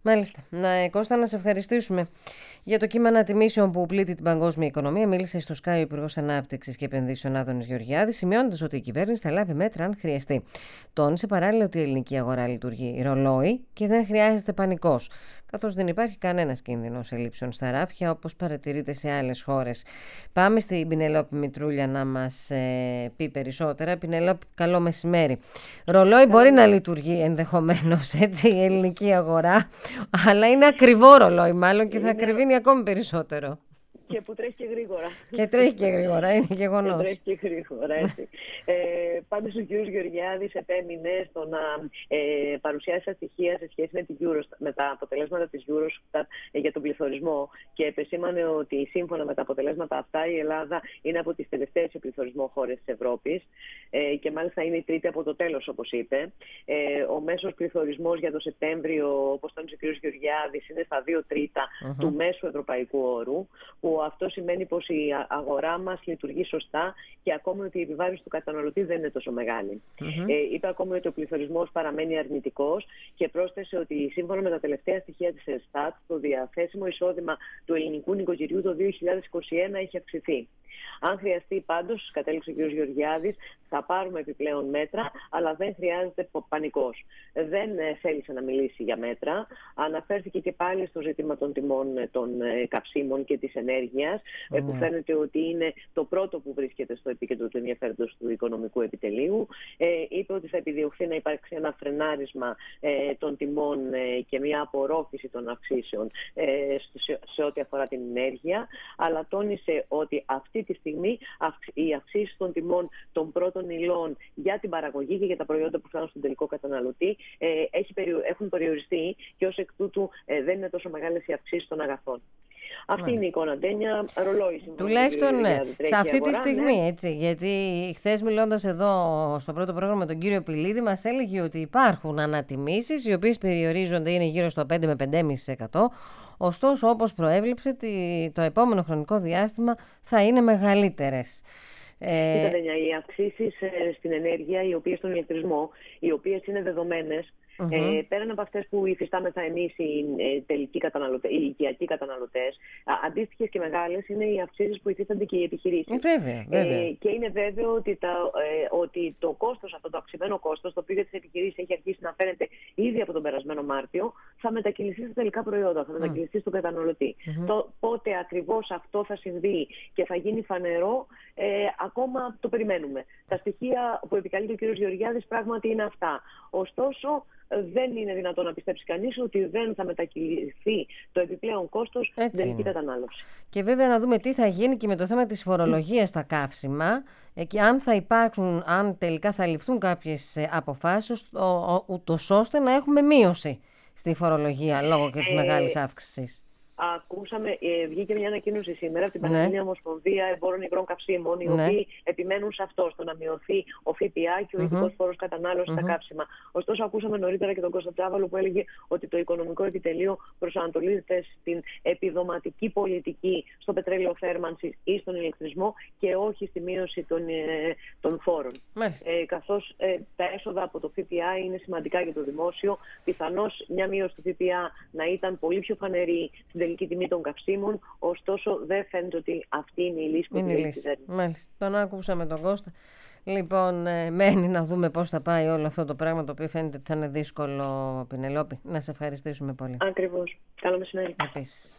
Μάλιστα. Να, Κώστα, να σε ευχαριστήσουμε. Για το κύμα ανατιμήσεων που πλήττει την παγκόσμια οικονομία, μίλησε στο Sky ο Υπουργός Ανάπτυξης και Επενδύσεων Άδωνης Γεωργιάδης, σημειώνοντας ότι η κυβέρνηση θα λάβει μέτρα αν χρειαστεί. Τόνισε παράλληλα ότι η ελληνική αγορά λειτουργεί ρολόι και δεν χρειάζεται πανικός, καθώς δεν υπάρχει κανένας κίνδυνος ελλείψεων στα ράφια, όπως παρατηρείται σε άλλες χώρες. Πάμε στην Πινελόπη Μητρούλια να μας ε, πει περισσότερα. Πινελόπη, καλό μεσημέρι. Ρολόι μπορεί να λειτουργεί ενδεχομένως έτσι η ελληνική αγορά, αλλά είναι ακριβό ρολόι μάλλον και θα ακριβήνει ακόμη περισσότερο. Και που τρέχει και γρήγορα. Και τρέχει και γρήγορα, είναι γεγονός. Και τρέχει και γρήγορα, έτσι. ε, πάντως ο κ. Γεωργιάδης επέμεινε στο να ε, παρουσιάσει τα στοιχεία σε σχέση με, τη Eurostat, με τα αποτελέσματα της Eurostat ε, για τον πληθωρισμό και επεσήμανε ότι σύμφωνα με τα αποτελέσματα αυτά η Ελλάδα είναι από τις τελευταίες σε πληθωρισμό χώρες της Ευρώπης ε, και μάλιστα είναι η τρίτη από το τέλος, όπως είπε. Ε, ο μέσος πληθωρισμός για το Σεπτέμβριο, όπως τόνισε ο κ. Γεωργιάδης, είναι στα δύο τρίτα uh-huh. του μέσου ευρωπαϊκού όρου, που αυτό σημαίνει πως η αγορά μας λειτουργεί σωστά και ακόμη ότι η επιβάρυνση του καταναλωτή δεν είναι τόσο μεγάλη. Mm-hmm. Ε, είπε ακόμη ότι ο πληθωρισμός παραμένει αρνητικός και πρόσθεσε ότι σύμφωνα με τα τελευταία στοιχεία της Ελστάτ, το διαθέσιμο εισόδημα του ελληνικού νοικοκυριού το δύο χιλιάδες είκοσι ένα έχει αυξηθεί. Αν χρειαστεί πάντως, κατέληξε ο κ. Γεωργιάδης, θα πάρουμε επιπλέον μέτρα, αλλά δεν χρειάζεται πανικός. Δεν θέλησε να μιλήσει για μέτρα. Αναφέρθηκε και πάλι στο ζήτημα των τιμών των καυσίμων και της ενέργειας, mm. που φαίνεται ότι είναι το πρώτο που βρίσκεται στο επίκεντρο του ενδιαφέροντος του οικονομικού επιτελείου. Ε, είπε ότι θα επιδιωχθεί να υπάρξει ένα φρενάρισμα ε, των τιμών ε, και μια απορρόφηση των αυξήσεων ε, σε, σε ό,τι αφορά την ενέργεια, αλλά τόνισε ότι αυτή τη στιγμή οι αυξήσεις των τιμών των πρώτων υλών για την παραγωγή και για τα προϊόντα που φτάνουν στον τελικό καταναλωτή ε, έχουν περιοριστεί και ως εκ τούτου ε, δεν είναι τόσο μεγάλες οι αυξήσεις των αγαθών. Αυτή είναι η εικόνα, Ντένια, ρολόι. Τουλάχιστον ναι, σε αυτή αγορά, τη στιγμή, ναι. έτσι. Γιατί χθες μιλώντας εδώ στο πρώτο πρόγραμμα με τον κύριο Πηλίδη, μας έλεγε ότι υπάρχουν ανατιμήσεις, οι οποίες περιορίζονται, είναι γύρω στο πέντε με πέντε κόμμα πέντε τοις εκατό. Ωστόσο, όπως προέβλεψε, το επόμενο χρονικό διάστημα θα είναι μεγαλύτερες. Ε... Κοίτα, οι αυξήσεις στην ενέργεια, οι οποίες στον ηλεκτρισμό, οι οποίες είναι δεδομένες, Uh-huh. Ε, πέραν από αυτές που υφιστάμεθα εμείς οι ε, τελικοί καταναλωτές, οι οικιακοί καταναλωτές, αντίστοιχες και μεγάλες είναι οι αυξήσεις που υφίστανται και οι επιχειρήσεις. Βέβαια, βέβαια. Ε, και είναι βέβαιο ότι, τα, ε, ότι το κόστος, αυτό το αυξημένο κόστος, το οποίο για τις επιχειρήσεις έχει αρχίσει να φαίνεται ήδη από τον περασμένο Μάρτιο, θα μετακυλιστεί στα τελικά προϊόντα, θα μετακυλιστεί uh-huh. στον καταναλωτή. Uh-huh. Το, πότε ακριβώς αυτό θα συμβεί και θα γίνει φανερό, ε, ακόμα το περιμένουμε. Τα στοιχεία που επικαλείται ο κ. Γεωργιάδης πράγματι είναι αυτά. Ωστόσο, δεν είναι δυνατόν να πιστέψει κανείς ότι δεν θα μετακυληθεί το επιπλέον κόστος στην τελική κατανάλωση. Και βέβαια να δούμε τι θα γίνει και με το θέμα της φορολογίας στα καύσιμα και αν θα υπάρξουν, αν τελικά θα ληφθούν κάποιες αποφάσεις ούτως ώστε να έχουμε μείωση στη φορολογία λόγω και της ε... μεγάλης αύξησης. Ακούσαμε, ε, βγήκε μια ανακοίνωση σήμερα από την Παγκόσμια ναι. Ομοσπονδία Εμπόρων Υγρών Καυσίμων, οι ναι. οποίοι επιμένουν σε αυτό, στο να μειωθεί ο ΦΠΑ και ο mm-hmm. ειδικός φόρος κατανάλωσης mm-hmm. στα καύσιμα. Ωστόσο, ακούσαμε νωρίτερα και τον Κώστα Τσάβαλο που έλεγε ότι το οικονομικό επιτελείο προσανατολίζεται στην επιδοματική πολιτική στο πετρέλαιο θέρμανσης ή στον ηλεκτρισμό και όχι στη μείωση των, ε, των φόρων. Ε, καθώς ε, τα έσοδα από το ΦΠΑ είναι σημαντικά για το δημόσιο, πιθανώς μια μείωση του ΦΠΑ να ήταν πολύ πιο φανερή στην τελική τιμή των καυσίμων, ωστόσο δεν φαίνεται ότι αυτή είναι η λύση που είναι η λύση. Μάλιστα, τον άκουσαμε τον Κώστα. Λοιπόν, ε, μένει να δούμε πώς θα πάει όλο αυτό το πράγμα, το οποίο φαίνεται ότι θα είναι δύσκολο, Πινελόπη. Να σε ευχαριστήσουμε πολύ. Ακριβώς. Καλό μεσημέρι. Επίσης.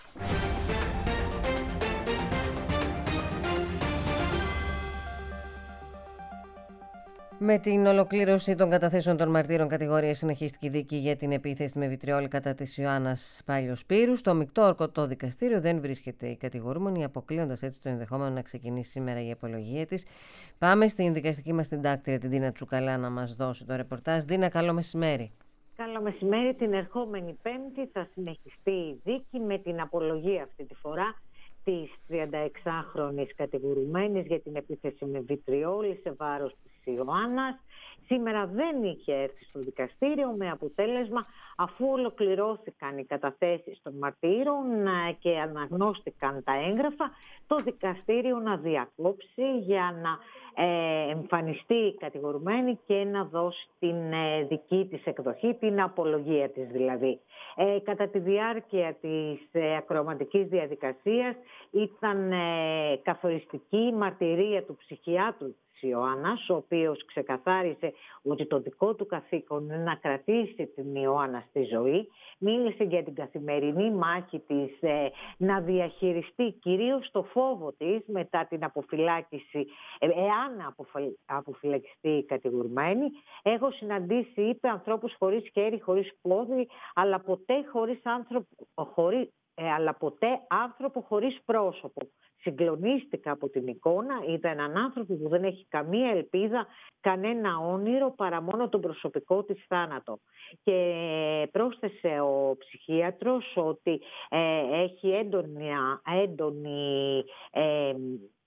Με την ολοκλήρωση των καταθέσεων των μαρτύρων κατηγορίας συνεχίστηκε η δίκη για την επίθεση με βιτριόλ κατά της Ιωάννας Πάλιος-Πύρου. Στο μεικτό ορκωτό δικαστήριο δεν βρίσκεται η κατηγορούμενη, αποκλείοντας έτσι το ενδεχόμενο να ξεκινήσει σήμερα η απολογία της. Πάμε στην δικαστική μας συντάκτρια, την Ντίνα Τσουκαλά, να μας δώσει το ρεπορτάζ. Ντίνα, καλό μεσημέρι. Καλό μεσημέρι. Την ερχόμενη Πέμπτη θα συνεχιστεί η δίκη με την απολογία αυτή τη φορά της τριανταεξάχρονης κατηγορουμένης για την επίθεση με βιτριόλη σε βάρος της Ιωάννας σήμερα δεν είχε έρθει στο δικαστήριο, με αποτέλεσμα, αφού ολοκληρώθηκαν οι καταθέσεις των μαρτύρων και αναγνώστηκαν τα έγγραφα, το δικαστήριο να διακόψει για να ε, εμφανιστεί η κατηγορουμένη και να δώσει την ε, δική της εκδοχή, την απολογία της δηλαδή. Ε, κατά τη διάρκεια της ε, ακροαματικής διαδικασίας ήταν ε, καθοριστική η μαρτυρία του ψυχιάτρου Ιωάννας, ο οποίος ξεκαθάρισε ότι το δικό του καθήκον είναι να κρατήσει την Ιωάννα στη ζωή. Μίλησε για την καθημερινή μάχη της, ε, να διαχειριστεί κυρίως το φόβο της μετά την αποφυλάκηση, ε, εάν αποφυλακιστεί η κατηγορουμένη. Έχω συναντήσει, είπε, ανθρώπους χωρίς χέρι, χωρίς πόδι, αλλά ποτέ, χωρίς άνθρωπο, χωρίς, ε, αλλά ποτέ άνθρωπο χωρίς πρόσωπο. Συγκλονίστηκα από την εικόνα, είδα έναν άνθρωπο που δεν έχει καμία ελπίδα, κανένα όνειρο παρά μόνο τον προσωπικό της θάνατο. Και πρόσθεσε ο ψυχίατρος ότι ε, έχει έντονη, έντονη, ε,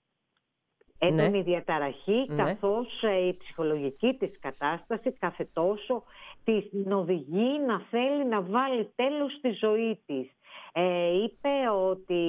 έντονη ναι. διαταραχή, ναι. καθώς ε, η ψυχολογική της κατάσταση κάθε τόσο την οδηγεί να θέλει να βάλει τέλος στη ζωή της. Ε, είπε ότι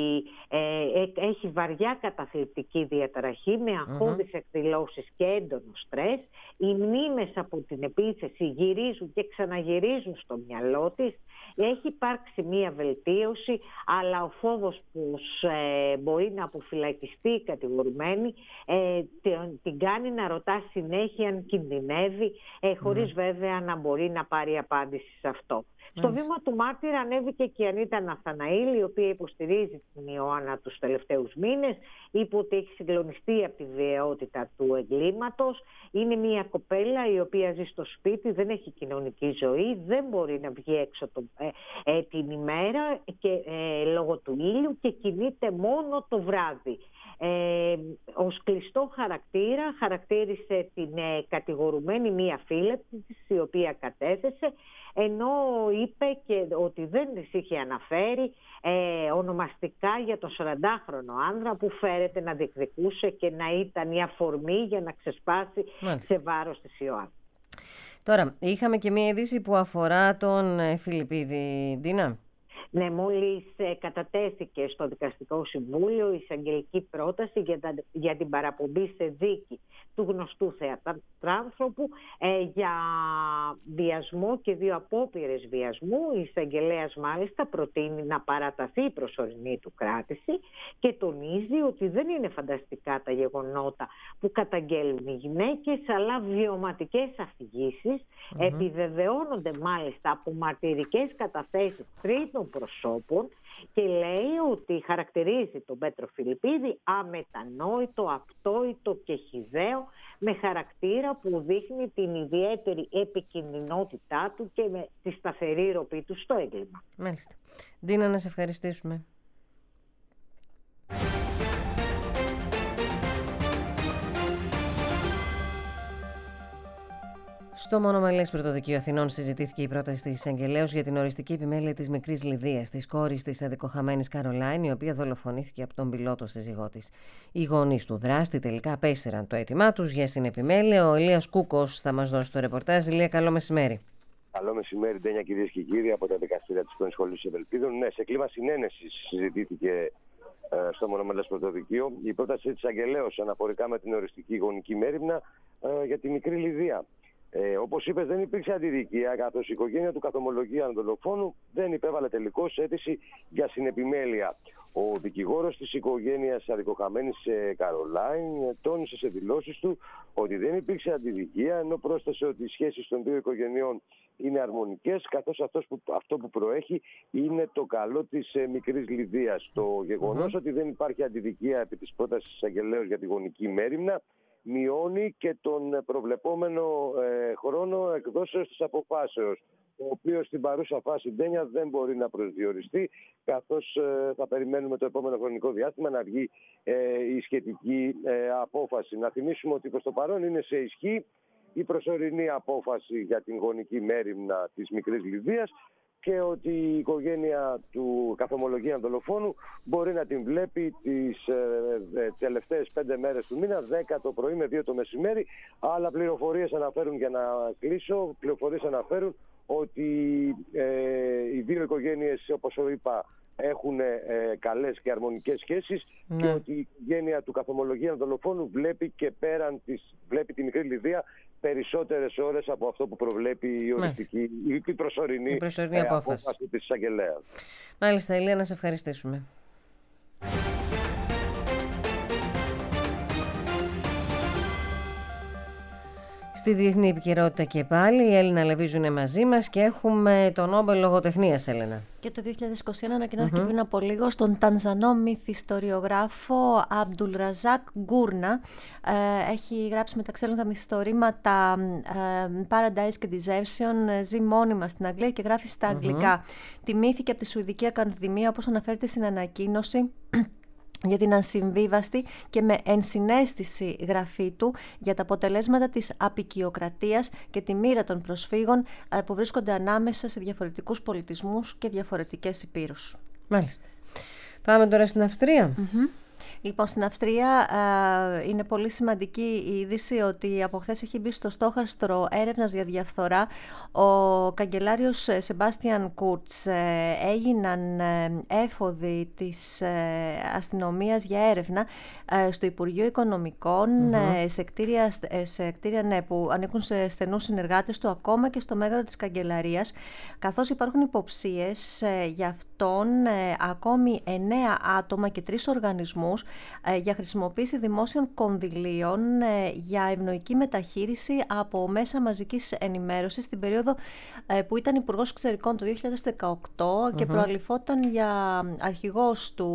ε, έχει βαριά καταθλιπτική διαταραχή με αγχώδεις mm-hmm. εκδηλώσεις και έντονο στρες. Οι μνήμες από την επίθεση γυρίζουν και ξαναγυρίζουν στο μυαλό της. Έχει υπάρξει μία βελτίωση, αλλά ο φόβος πως ε, μπορεί να αποφυλακιστεί η κατηγορουμένη ε, την, την κάνει να ρωτά συνέχεια αν κινδυνεύει, ε, χωρίς mm. βέβαια να μπορεί να πάρει απάντηση σε αυτό. Mm. Στο βήμα του μάρτυρα ανέβηκε και η Ανίτα Ναθαναήλ, η οποία υποστηρίζει την Ιωάννα τους τελευταίους μήνες. Είπε ότι έχει συγκλονιστεί από τη βιαιότητα του εγκλήματος. Είναι μια κοπέλα η οποία ζει στο σπίτι, δεν έχει κοινωνική ζωή, δεν μπορεί να βγει έξω το, ε, ε, την ημέρα και, ε, λόγω του ήλιου και κινείται μόνο το βράδυ. Ε, ως κλειστό χαρακτήρα χαρακτήρισε την ε, κατηγορουμένη μία φίλη της, η οποία κατέθεσε, ενώ είπε και ότι δεν της είχε αναφέρει ε, ονομαστικά για τον σαραντάχρονο άνδρα που φέρεται να διεκδικούσε και να ήταν η αφορμή για να ξεσπάσει Μάλιστα. σε βάρος της Ιωάννα. Τώρα, είχαμε και μία είδηση που αφορά τον Φιλιππίδη, Ντίνα. Ναι, μόλις ε, κατατέθηκε στο Δικαστικό Συμβούλιο η εισαγγελική πρόταση για, τα, για την παραπομπή σε δίκη του γνωστού θεατράνθρωπου ε, για βιασμό και δύο απόπειρες βιασμού. Η εισαγγελέας μάλιστα προτείνει να παραταθεί η προσωρινή του κράτηση και τονίζει ότι δεν είναι φανταστικά τα γεγονότα που καταγγέλνουν οι γυναίκες, αλλά βιωματικές αφηγήσεις mm-hmm. επιβεβαιώνονται μάλιστα από μαρτυρικές καταθέσεις τρίτων προσώπων και λέει ότι χαρακτηρίζει τον Πέτρο Φιλιππίδη αμετανόητο, απτόητο και χυδαίο, με χαρακτήρα που δείχνει την ιδιαίτερη επικινδυνότητά του και με τη σταθερή ροπή του στο έγκλημα. Μάλιστα. Ντίνα, να σε ευχαριστήσουμε. Στο Μονομελές Πρωτοδικείο Αθηνών συζητήθηκε η πρόταση της εισαγγελέως για την οριστική επιμέλεια της μικρής Λιδίας, της κόρης της αδικοχαμένης Καρολάιν, η οποία δολοφονήθηκε από τον πιλότο σύζυγό της. Οι γονείς του δράστη τελικά απέσυραν το αίτημά τους για συνεπιμέλεια. Ο Ηλίας Κούκος θα μας δώσει το ρεπορτάζ. Ηλία, καλό μεσημέρι. Καλό μεσημέρι, Ντένια, κυρίες και κύριοι, από τα δικαστήρια της Πρώην Σχολής Ευελπίδων. Ναι, σε κλίμα συνένεσης συζητήθηκε ε, στο Μονομελές Πρωτοδικείο η πρόταση της εισαγγελέως αναφορικά με την οριστική γονική μέριμνα ε, για τη μικρή Λιδία. Ε, όπως είπες, δεν υπήρξε αντιδικία, καθώς η οικογένεια του καθομολογία δολοφόνου δεν υπέβαλε τελικώς αίτηση για συνεπιμέλεια. Ο δικηγόρος της οικογένειας αδικοχαμένης Καρολάιν τόνισε σε δηλώσεις του ότι δεν υπήρξε αντιδικία, ενώ πρόσθεσε ότι οι σχέσεις των δύο οικογενειών είναι αρμονικές, καθώς αυτός που, αυτό που προέχει είναι το καλό της ε, μικρής Λιδίας. Το γεγονός mm-hmm. ότι δεν υπάρχει αντιδικία επί της πρότασης της εισαγγελέως για τη γονική μέριμνα μειώνει και τον προβλεπόμενο ε, χρόνο εκδόσεως της αποφάσεως, ο οποίος στην παρούσα φάση, Ντένια, δεν μπορεί να προσδιοριστεί, καθώς ε, θα περιμένουμε το επόμενο χρονικό διάστημα να βγει ε, η σχετική ε, απόφαση. Να θυμίσουμε ότι προς το παρόν είναι σε ισχύ η προσωρινή απόφαση για την γονική μέριμνα της μικρής Λιδίας, και ότι η οικογένεια του καθομολογία δολοφόνου μπορεί να την βλέπει τις ε, ε, τελευταίες πέντε μέρες του μήνα, δέκα το πρωί με δύο το μεσημέρι. Αλλά πληροφορίες αναφέρουν, για να κλείσω, πληροφορίες αναφέρουν ότι ε, οι δύο οικογένειες, όπως είπα, έχουν ε, καλές και αρμονικές σχέσεις, ναι. Και ότι η οικογένεια του καθομολογία δολοφόνου βλέπει και πέραν της, βλέπει τη μικρή Λιδία περισσότερες ώρες από αυτό που προβλέπει η οριστική, η, η προσωρινή, η προσωρινή ε, απόφαση. απόφαση της εισαγγελέας. Μάλιστα, Ηλία, να σε ευχαριστήσουμε. Στη διεθνή επικαιρότητα και πάλι, η Έλληνα Λεβίζου είναι μαζί μας και έχουμε τον Νόμπελ Λογοτεχνίας, Έλενα. Και το δύο χιλιάδες είκοσι ένα ανακοινώθηκε mm-hmm. πριν από λίγο στον Τανζανό μυθιστοριογράφο Αμπντουλραζάκ Γκούρνα. Ε, έχει γράψει μεταξύ άλλων τα μυθιστορήματα ε, Paradise και Desertion, ζει μόνιμα στην Αγγλία και γράφει στα mm-hmm. αγγλικά. Τιμήθηκε από τη Σουηδική Ακαδημία, όπως αναφέρεται στην ανακοίνωση, για την ασυμβίβαστη και με ενσυναίσθηση γραφή του για τα αποτελέσματα της αποικιοκρατίας και τη μοίρα των προσφύγων που βρίσκονται ανάμεσα σε διαφορετικούς πολιτισμούς και διαφορετικές υπήρους. Μάλιστα. Πάμε τώρα στην Αυστρία. Mm-hmm. Λοιπόν, στην Αυστρία ε, είναι πολύ σημαντική η είδηση ότι από χθες έχει μπει στο στόχαστρο έρευνας για διαφθορά. Ο καγκελάριος Σεμπάστιαν Κούρτς ε, έγιναν ε, έφοδοι της ε, αστυνομίας για έρευνα ε, στο Υπουργείο Οικονομικών, mm-hmm. ε, σε κτίρια, ε, σε κτίρια ναι, που ανήκουν σε στενούς συνεργάτες του, ακόμα και στο μέγαρο της καγκελαρίας, καθώς υπάρχουν υποψίες ε, για αυτόν ε, ακόμη εννέα άτομα και τρεις οργανισμούς για χρησιμοποίηση δημόσιων κονδυλίων για ευνοϊκή μεταχείριση από μέσα μαζικής ενημέρωσης στην περίοδο που ήταν Υπουργός Εξωτερικών το δύο χιλιάδες δεκαοκτώ mm-hmm. και προαληφόταν για αρχηγός του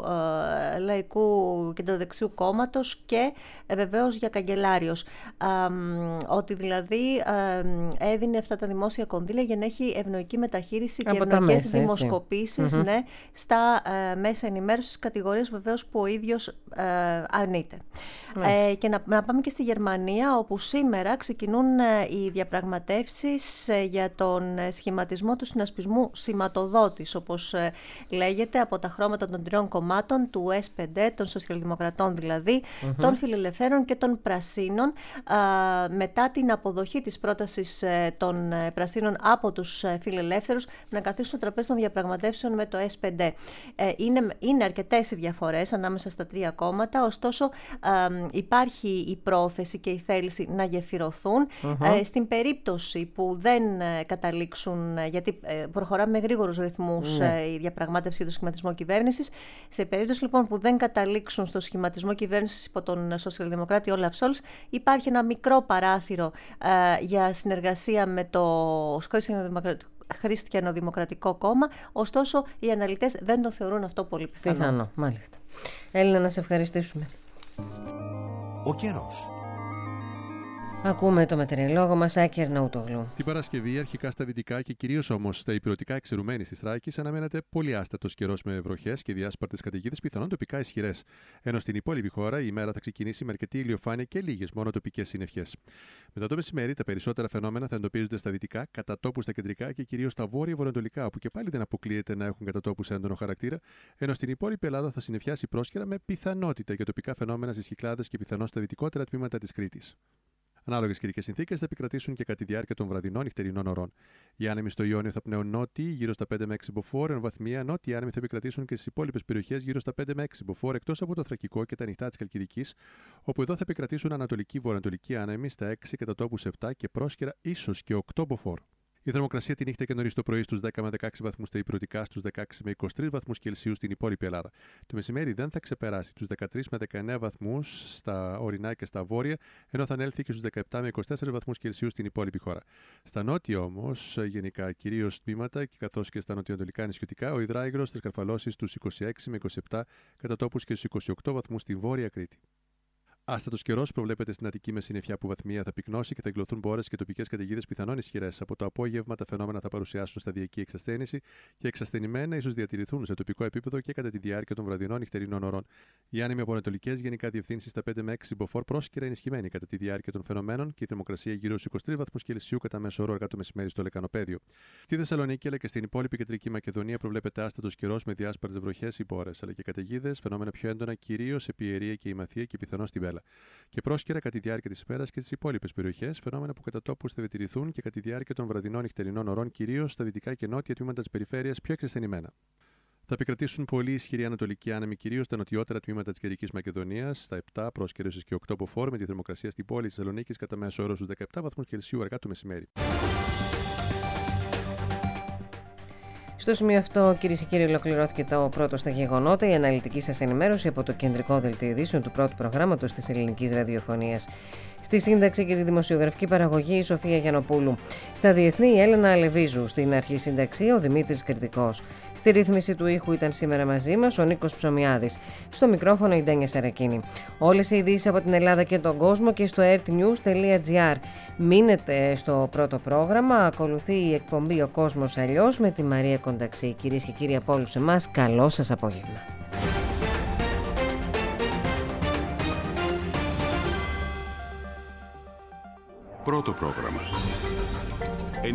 ε, Λαϊκού Κεντροδεξιού Κόμματος και ε, βεβαίως για καγκελάριος. Ε, ότι δηλαδή ε, έδινε αυτά τα δημόσια κονδύλια για να έχει ευνοϊκή μεταχείριση από και ευνοϊκές δημοσκοπήσεις mm-hmm. ναι, στα ε, μέσα ενημέρωσης, κατηγορίες βεβαίως που ο ίδιος ε, αρνείται. Ε, και να, να πάμε και στη Γερμανία, όπου σήμερα ξεκινούν ε, οι διαπραγματεύσεις ε, για τον ε, σχηματισμό του συνασπισμού σηματοδότης, όπως ε, λέγεται, από τα χρώματα των τριών κομμάτων, του ες πι ντι, των Σοσιαλδημοκρατών δηλαδή, mm-hmm. των Φιλελευθέρων και των Πρασίνων, ε, μετά την αποδοχή της πρότασης ε, των ε, Πρασίνων από τους ε, Φιλελεύθερους να καθίσουν στο τραπέζι των διαπραγματεύσεων με το ες πι ντι. Ε, είναι, είναι αρκετές οι διαφορές ανάμεσα στα τρία κόμματα, ωστόσο ε, υπάρχει η πρόθεση και η θέληση να γεφυρωθούν. Mm-hmm. Ε, στην περίπτωση που δεν ε, καταλήξουν, ε, γιατί ε, προχωράμε με γρήγορους ρυθμούς mm. ε, η διαπραγμάτευση για το σχηματισμό κυβέρνησης, σε περίπτωση λοιπόν που δεν καταλήξουν στο σχηματισμό κυβέρνησης υπό τον Σοσιαλδημοκράτη Όλαφ Σόλτς, υπάρχει ένα μικρό παράθυρο ε, για συνεργασία με το Χριστιανοδημοκρατικό Χριστιανοδημοκρατικό Κόμμα, ωστόσο οι αναλυτές δεν το θεωρούν αυτό πολύ πιθανό. Πιθανό, μάλιστα. Έλληνα, να σε ευχαριστήσουμε. Ο καιρός. Ακούμε το μετεωρολόγο μας, Άκη Αρναούτογλου. Την Παρασκευή, αρχικά στα δυτικά και κυρίως όμως στα ηπειρωτικά εξαιρουμένης της Θράκης, αναμένεται πολύ άστατος καιρός με βροχές και διάσπαρτες καταιγίδες, πιθανόν τοπικά ισχυρές. Ενώ στην υπόλοιπη χώρα η ημέρα θα ξεκινήσει με αρκετή ηλιοφάνεια και λίγες μόνο τοπικές συννεφιές. Μετά το μεσημέρι, τα περισσότερα φαινόμενα θα εντοπίζονται στα δυτικά, κατά τόπου στα κεντρικά και κυρίως στα βόρεια-βορειοανατολικά, όπου και πάλι δεν αποκλείεται να έχουν κατά τόπους έντονο χαρακτήρα, ενώ στην υπόλοιπη Ελλάδα θα συννεφιάσει πρόσκαιρα με πιθανότητα για τοπικά φαινόμενα στις Κυκλάδες και πιθανώς στα δυτικότερα τμήματα της Κρήτης. Ανάλογες καιρικές συνθήκες θα επικρατήσουν και κατά τη διάρκεια των βραδινών νυχτερινών ωρών. Οι άνεμοι στο Ιόνιο θα πνέουν νότιοι γύρω στα πέντε με έξι μποφόρ, ενώ βαθμία νότιοι άνεμοι θα επικρατήσουν και στις υπόλοιπες περιοχές γύρω στα πέντε με έξι μποφόρ, εκτός από το Θρακικό και τα νυχτά της Χαλκιδικής, όπου εδώ θα επικρατήσουν ανατολική-βορειοανατολική άνεμοι στα έξι, κατά τόπους επτά και πρόσκαιρα ίσως και οκτώ μποφόρ. Η θερμοκρασία τη νύχτα και νωρίς το πρωί στους δέκα με δεκαέξι βαθμούς στα ηπειρωτικά, στους δεκαέξι με είκοσι τρεις βαθμούς Κελσίου στην υπόλοιπη Ελλάδα. Το μεσημέρι δεν θα ξεπεράσει τους δεκατρείς με δεκαεννέα βαθμούς στα ορεινά και στα βόρεια, ενώ θα ανέλθει και στους δεκαεπτά με είκοσι τέσσερις βαθμούς Κελσίου στην υπόλοιπη χώρα. Στα νότια όμως, γενικά κυρίως τμήματα, καθώς και στα νοτιοανατολικά νησιωτικά, ο υδράυγρος θα σκαρφαλώσει στους είκοσι έξι με είκοσι επτά, κατά τόπους και στους είκοσι οκτώ βαθμούς στη Βόρεια Κρήτη. Άστατος καιρός προβλέπεται στην Αττική με συννεφιά που βαθμία θα πυκνώσει και θα εκδηλωθούν μπόρες και τοπικές καταιγίδες πιθανόν ισχυρές. Από το απόγευμα τα φαινόμενα θα παρουσιάσουν σταδιακή εξασθένηση και εξασθενημένα ίσως διατηρηθούν σε τοπικό επίπεδο και κατά τη διάρκεια των βραδινών νυχτερινών ωρών. Οι άνεμοι από ανατολικές γενικά διευθύνσεις στα πέντε με έξι μποφόρ πρόσκαιρα ενισχυμένοι κατά τη διάρκεια των φαινομένων και η θερμοκρασία γύρω στους είκοσι τρεις βαθμούς Κελσίου κατά μέσο όρο αργά το μεσημέρι στο Λεκανοπέδιο. Στη Θεσσαλονίκη αλλά και στην υπόλοιπη κεντρική Μακεδονία προβλέπεται άστατος καιρός με διάσπαρτες βροχές ή μπόρες, αλλά και καταιγίδες, φαινόμενα πιο έντονα κυρίως σε Πιερία και Ημαθία και πιθανόν στη Βέλα. Και πρόσκαιρα κατά τη διάρκεια της ημέρας και στις υπόλοιπες περιοχές, φαινόμενα που κατά τόπους θα διατηρηθούν και κατά τη διάρκεια των βραδινών νυχτερινών ωρών, κυρίως στα δυτικά και νότια τμήματα της περιφέρειας πιο εξασθενημένα. Θα επικρατήσουν πολύ ισχυροί ανατολικοί άνεμοι, κυρίως στα νοτιότερα τμήματα της Κεντρικής Μακεδονίας, στα επτά πρόσκαιρες και οκτώ μποφόρ, με τη θερμοκρασία στην πόλη της Θεσσαλονίκης κατά μέσο όρο στους δεκαεπτά βαθμούς Κελσίου αργά το μεσημέρι. Στο σημείο αυτό, κυρίες και κύριοι, ολοκληρώθηκε το πρώτο στα γεγονότα, η αναλυτική σας ενημέρωση από το κεντρικό δελτίο ειδήσεων του πρώτου προγράμματος της ελληνικής ραδιοφωνίας. Στη σύνταξη και τη δημοσιογραφική παραγωγή η Σοφία Γιαννοπούλου. Στα διεθνή η Έλενα Αλεβίζου. Στην αρχή συνταξία ο Δημήτρης Κρητικός. Στη ρύθμιση του ήχου ήταν σήμερα μαζί μας ο Νίκος Ψωμιάδης. Στο μικρόφωνο η Ντένια Σαρακίνη. Όλες οι ειδήσεις από την Ελλάδα και τον κόσμο και στο r t news dot g r. Μείνετε στο πρώτο πρόγραμμα. Ακολουθεί η εκπομπή Ο Κόσμος Αλλιώς με τη Μαρία Κονταξή. Κυρίες και κύριοι από όλους εμάς, καλό σας απόγευμα. Πρώτο πρόγραμμα.